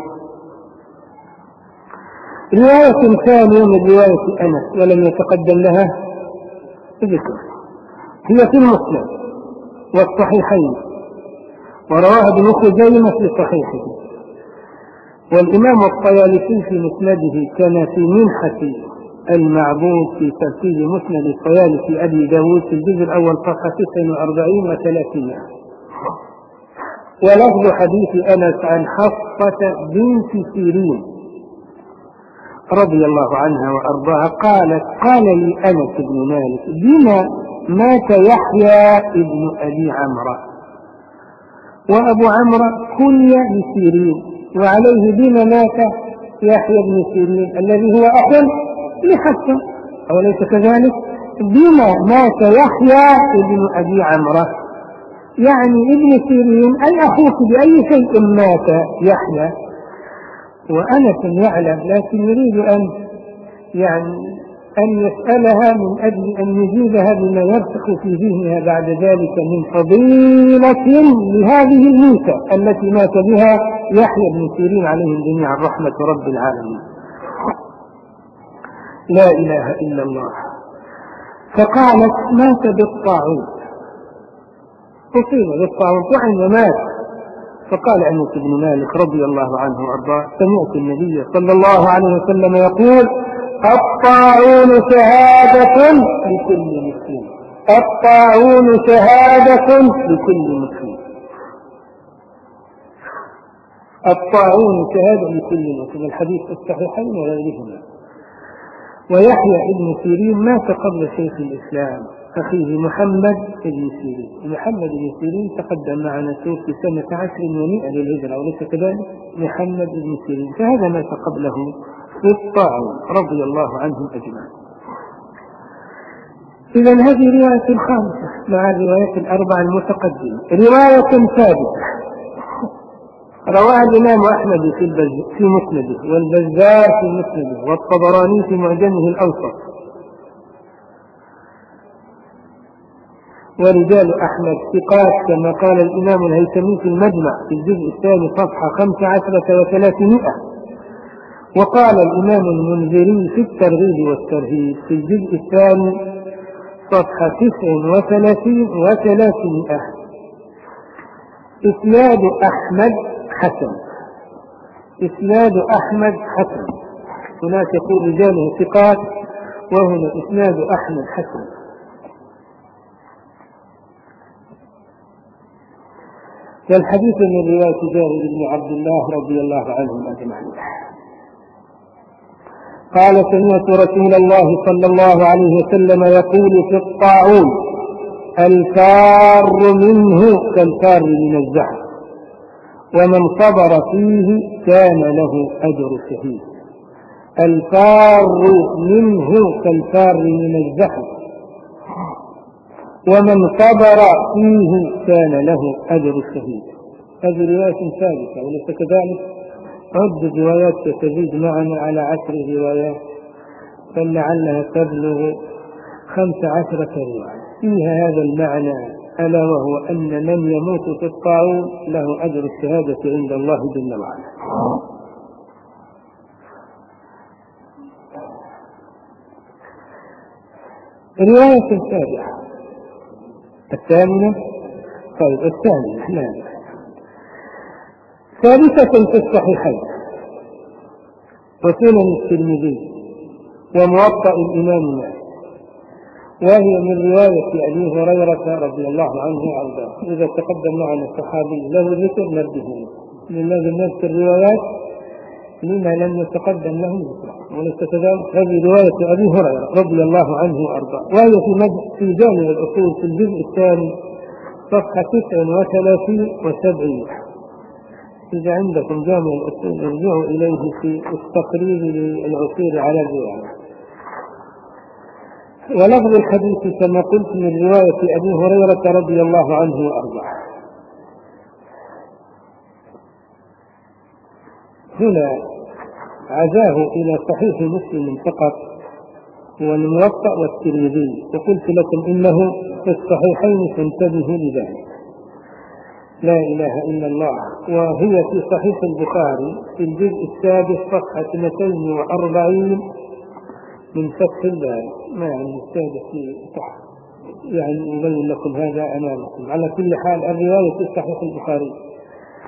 رواية ثانية من رواية أنس ولم يتقدم لها ذكر، هي في المسند والصحيحين ورواها ابن خزيمة في صحيحه، والإمام الطيالسي في مسنده كان في منحة المعبود في ترتيب مسند الطيالسي أبي داود في الجزء الأول صفحة تسعة وأربعين وثلاثين. ولفظ حديث أنس عن حفصة بنت سيرين رضي الله عنها وأرضاها قالت: قال لي أنس بن مالك: بما مات يحيى ابن أبي عمرو، وأبو عمرو كني بسيرين، وعليه بما مات يحيى بن سيرين الذي هو أخ لحفصة، أوليس كذلك؟ بما مات يحيى ابن أبي عمرو، يعني ابن سيرين أي أخوك بأي شيء مات يحيى. وأنس يعلم، لكن يريد أن يعني أن يسألها من أجل أن يجيبها بما يرسخ في ذهنها بعد ذلك من فضيلة لهذه الموتى التي مات بها يحيى بن سيرين عليهم جميعا رحمة رب العالمين. لا إله إلا الله. فقالت: مات بالطاعون، أصيب بالطاعون طعن ومات. فقال أنس بن مالك رضي الله عنه وأرضاه: سمعت النبي صلى الله عليه وسلم يقول: الطاعون شهادة لكل مسلم، الطاعون شهادة لكل مسلم، الطاعون شهادة لكل مسلم. الحديث الصحيحين وغيرهما. ويحيى ابن سيرين مات قبل شيخ الإسلام أخيه محمد بن سيرين. محمد بن سيرين تقدم معنا سوف في سنة عشر ومئة للهجرة، وليس كذلك؟ محمد بن سيرين، فهذا مات قبله في الطاعون رضي الله عنهم أجمعين. إذن هذه رواية الخامسة مع الروايات الأربعة المتقدمة. رواية ثابتة رواها الإمام أحمد في مسنده، والبزار في مسنده، والطبراني في معجمه الأوسط. ورجال أحمد ثقات كما قال الإمام الهيثمي في المجمع في الجزء الثاني صفحة خمس عشرة وثلاثمائة. وقال الإمام المنذري في الترغيب والترهيب في الجزء الثاني صفحة تسع وثلاثين وثلاثمائة: إسناد أحمد حسن، إسناد أحمد حسن. هناك يقول رجاله ثقات، وهنا إسناد أحمد حسن. والحديث من رواية جابر بن عبد الله رضي الله عنهم أجمعين قال: سمعت رسول الله صلى الله عليه وسلم يقول في الطاعون: الفار منه كالفار من الزحف، ومن صبر فيه كان له أجر شهيد. الفار منه كالفار من الزحف، ومن صبر فيه كان له أجر الشهيد. هذه رواية ثابتة، وليس كذلك؟ عد الروايات تزيد معنا على عشر روايات، فلعلها تبلغ خمس عشرة رواية فيها هذا المعنى، ألا وهو أن من يموت في الطاعون له أجر الشهادة عند الله جل وعلا. رواية سابعة الثامنة. طيب الثامنة لا ثالثة في الصحيحين وسنن الترمذي وموطأ الإمام مالك، وهي من رواية أبي هريرة رضي الله عنه وأرضاه. إذا تقدم معنا الصحابي له ذكر نرده، لماذا نذكر الروايات لما لم يتقدم له ذكر، وليس كذلك؟ هذه رواية أبي هريرة رضي الله عنه وأرضاه، وهي في في جامع الأصول في الجزء الثاني صفحة تسع وثلاثين وسبعين. إذا عندكم جامع الأصول ارجعوا إليه في التقرير للعصير على الرواية. ولفظ الحديث كما قلت من رواية أبي هريرة رضي الله عنه وأرضاه. هنا عزاه إلى صحيح مسلم فقط والموطأ والترمذي، وقلت لكم إنه في الصحيحين فانتبهوا لذلك. لا إله إلا الله. وهي في صحيح البخاري في الجزء السادس صفحة اثنتين وأربعين من فتح الباري. ما يعني السادس تحت، يعني أبين لكم هذا أمامكم. على كل حال الرواية في صحيح البخاري،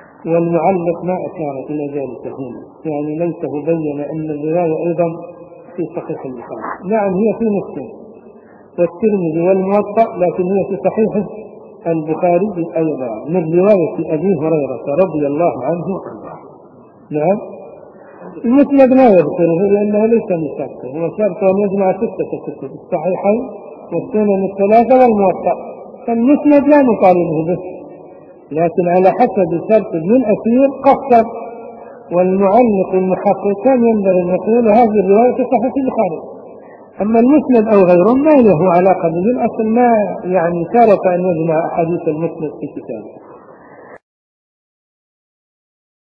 والمعلق ما أشار إلى ذلك هنا، يعني ليته بين أن الرواية أيضا في صحيح البخاري. نعم هي في مسلم والترمذي والموطأ، لكن هي في صحيح البخاري أيضا من رواية أبي هريرة رضي الله عنه. نعم المسند ما يذكره لأنه ليس من شرطه، هو شرط أن يجمع ستة كتب: الصحيحين والسنن الثلاثة والموطأ، فالمسند لا نطالبه به، لكن على حسب شرط ابن الأثير قصر، والمعلق المحقق كان ينبغي أن يقول هذه الرواية في صحيح البخاري. أما المسند أو غيره ما له علاقة به، الأصل ما يعني شرط أن يجمع أحاديث المسند في كتابه.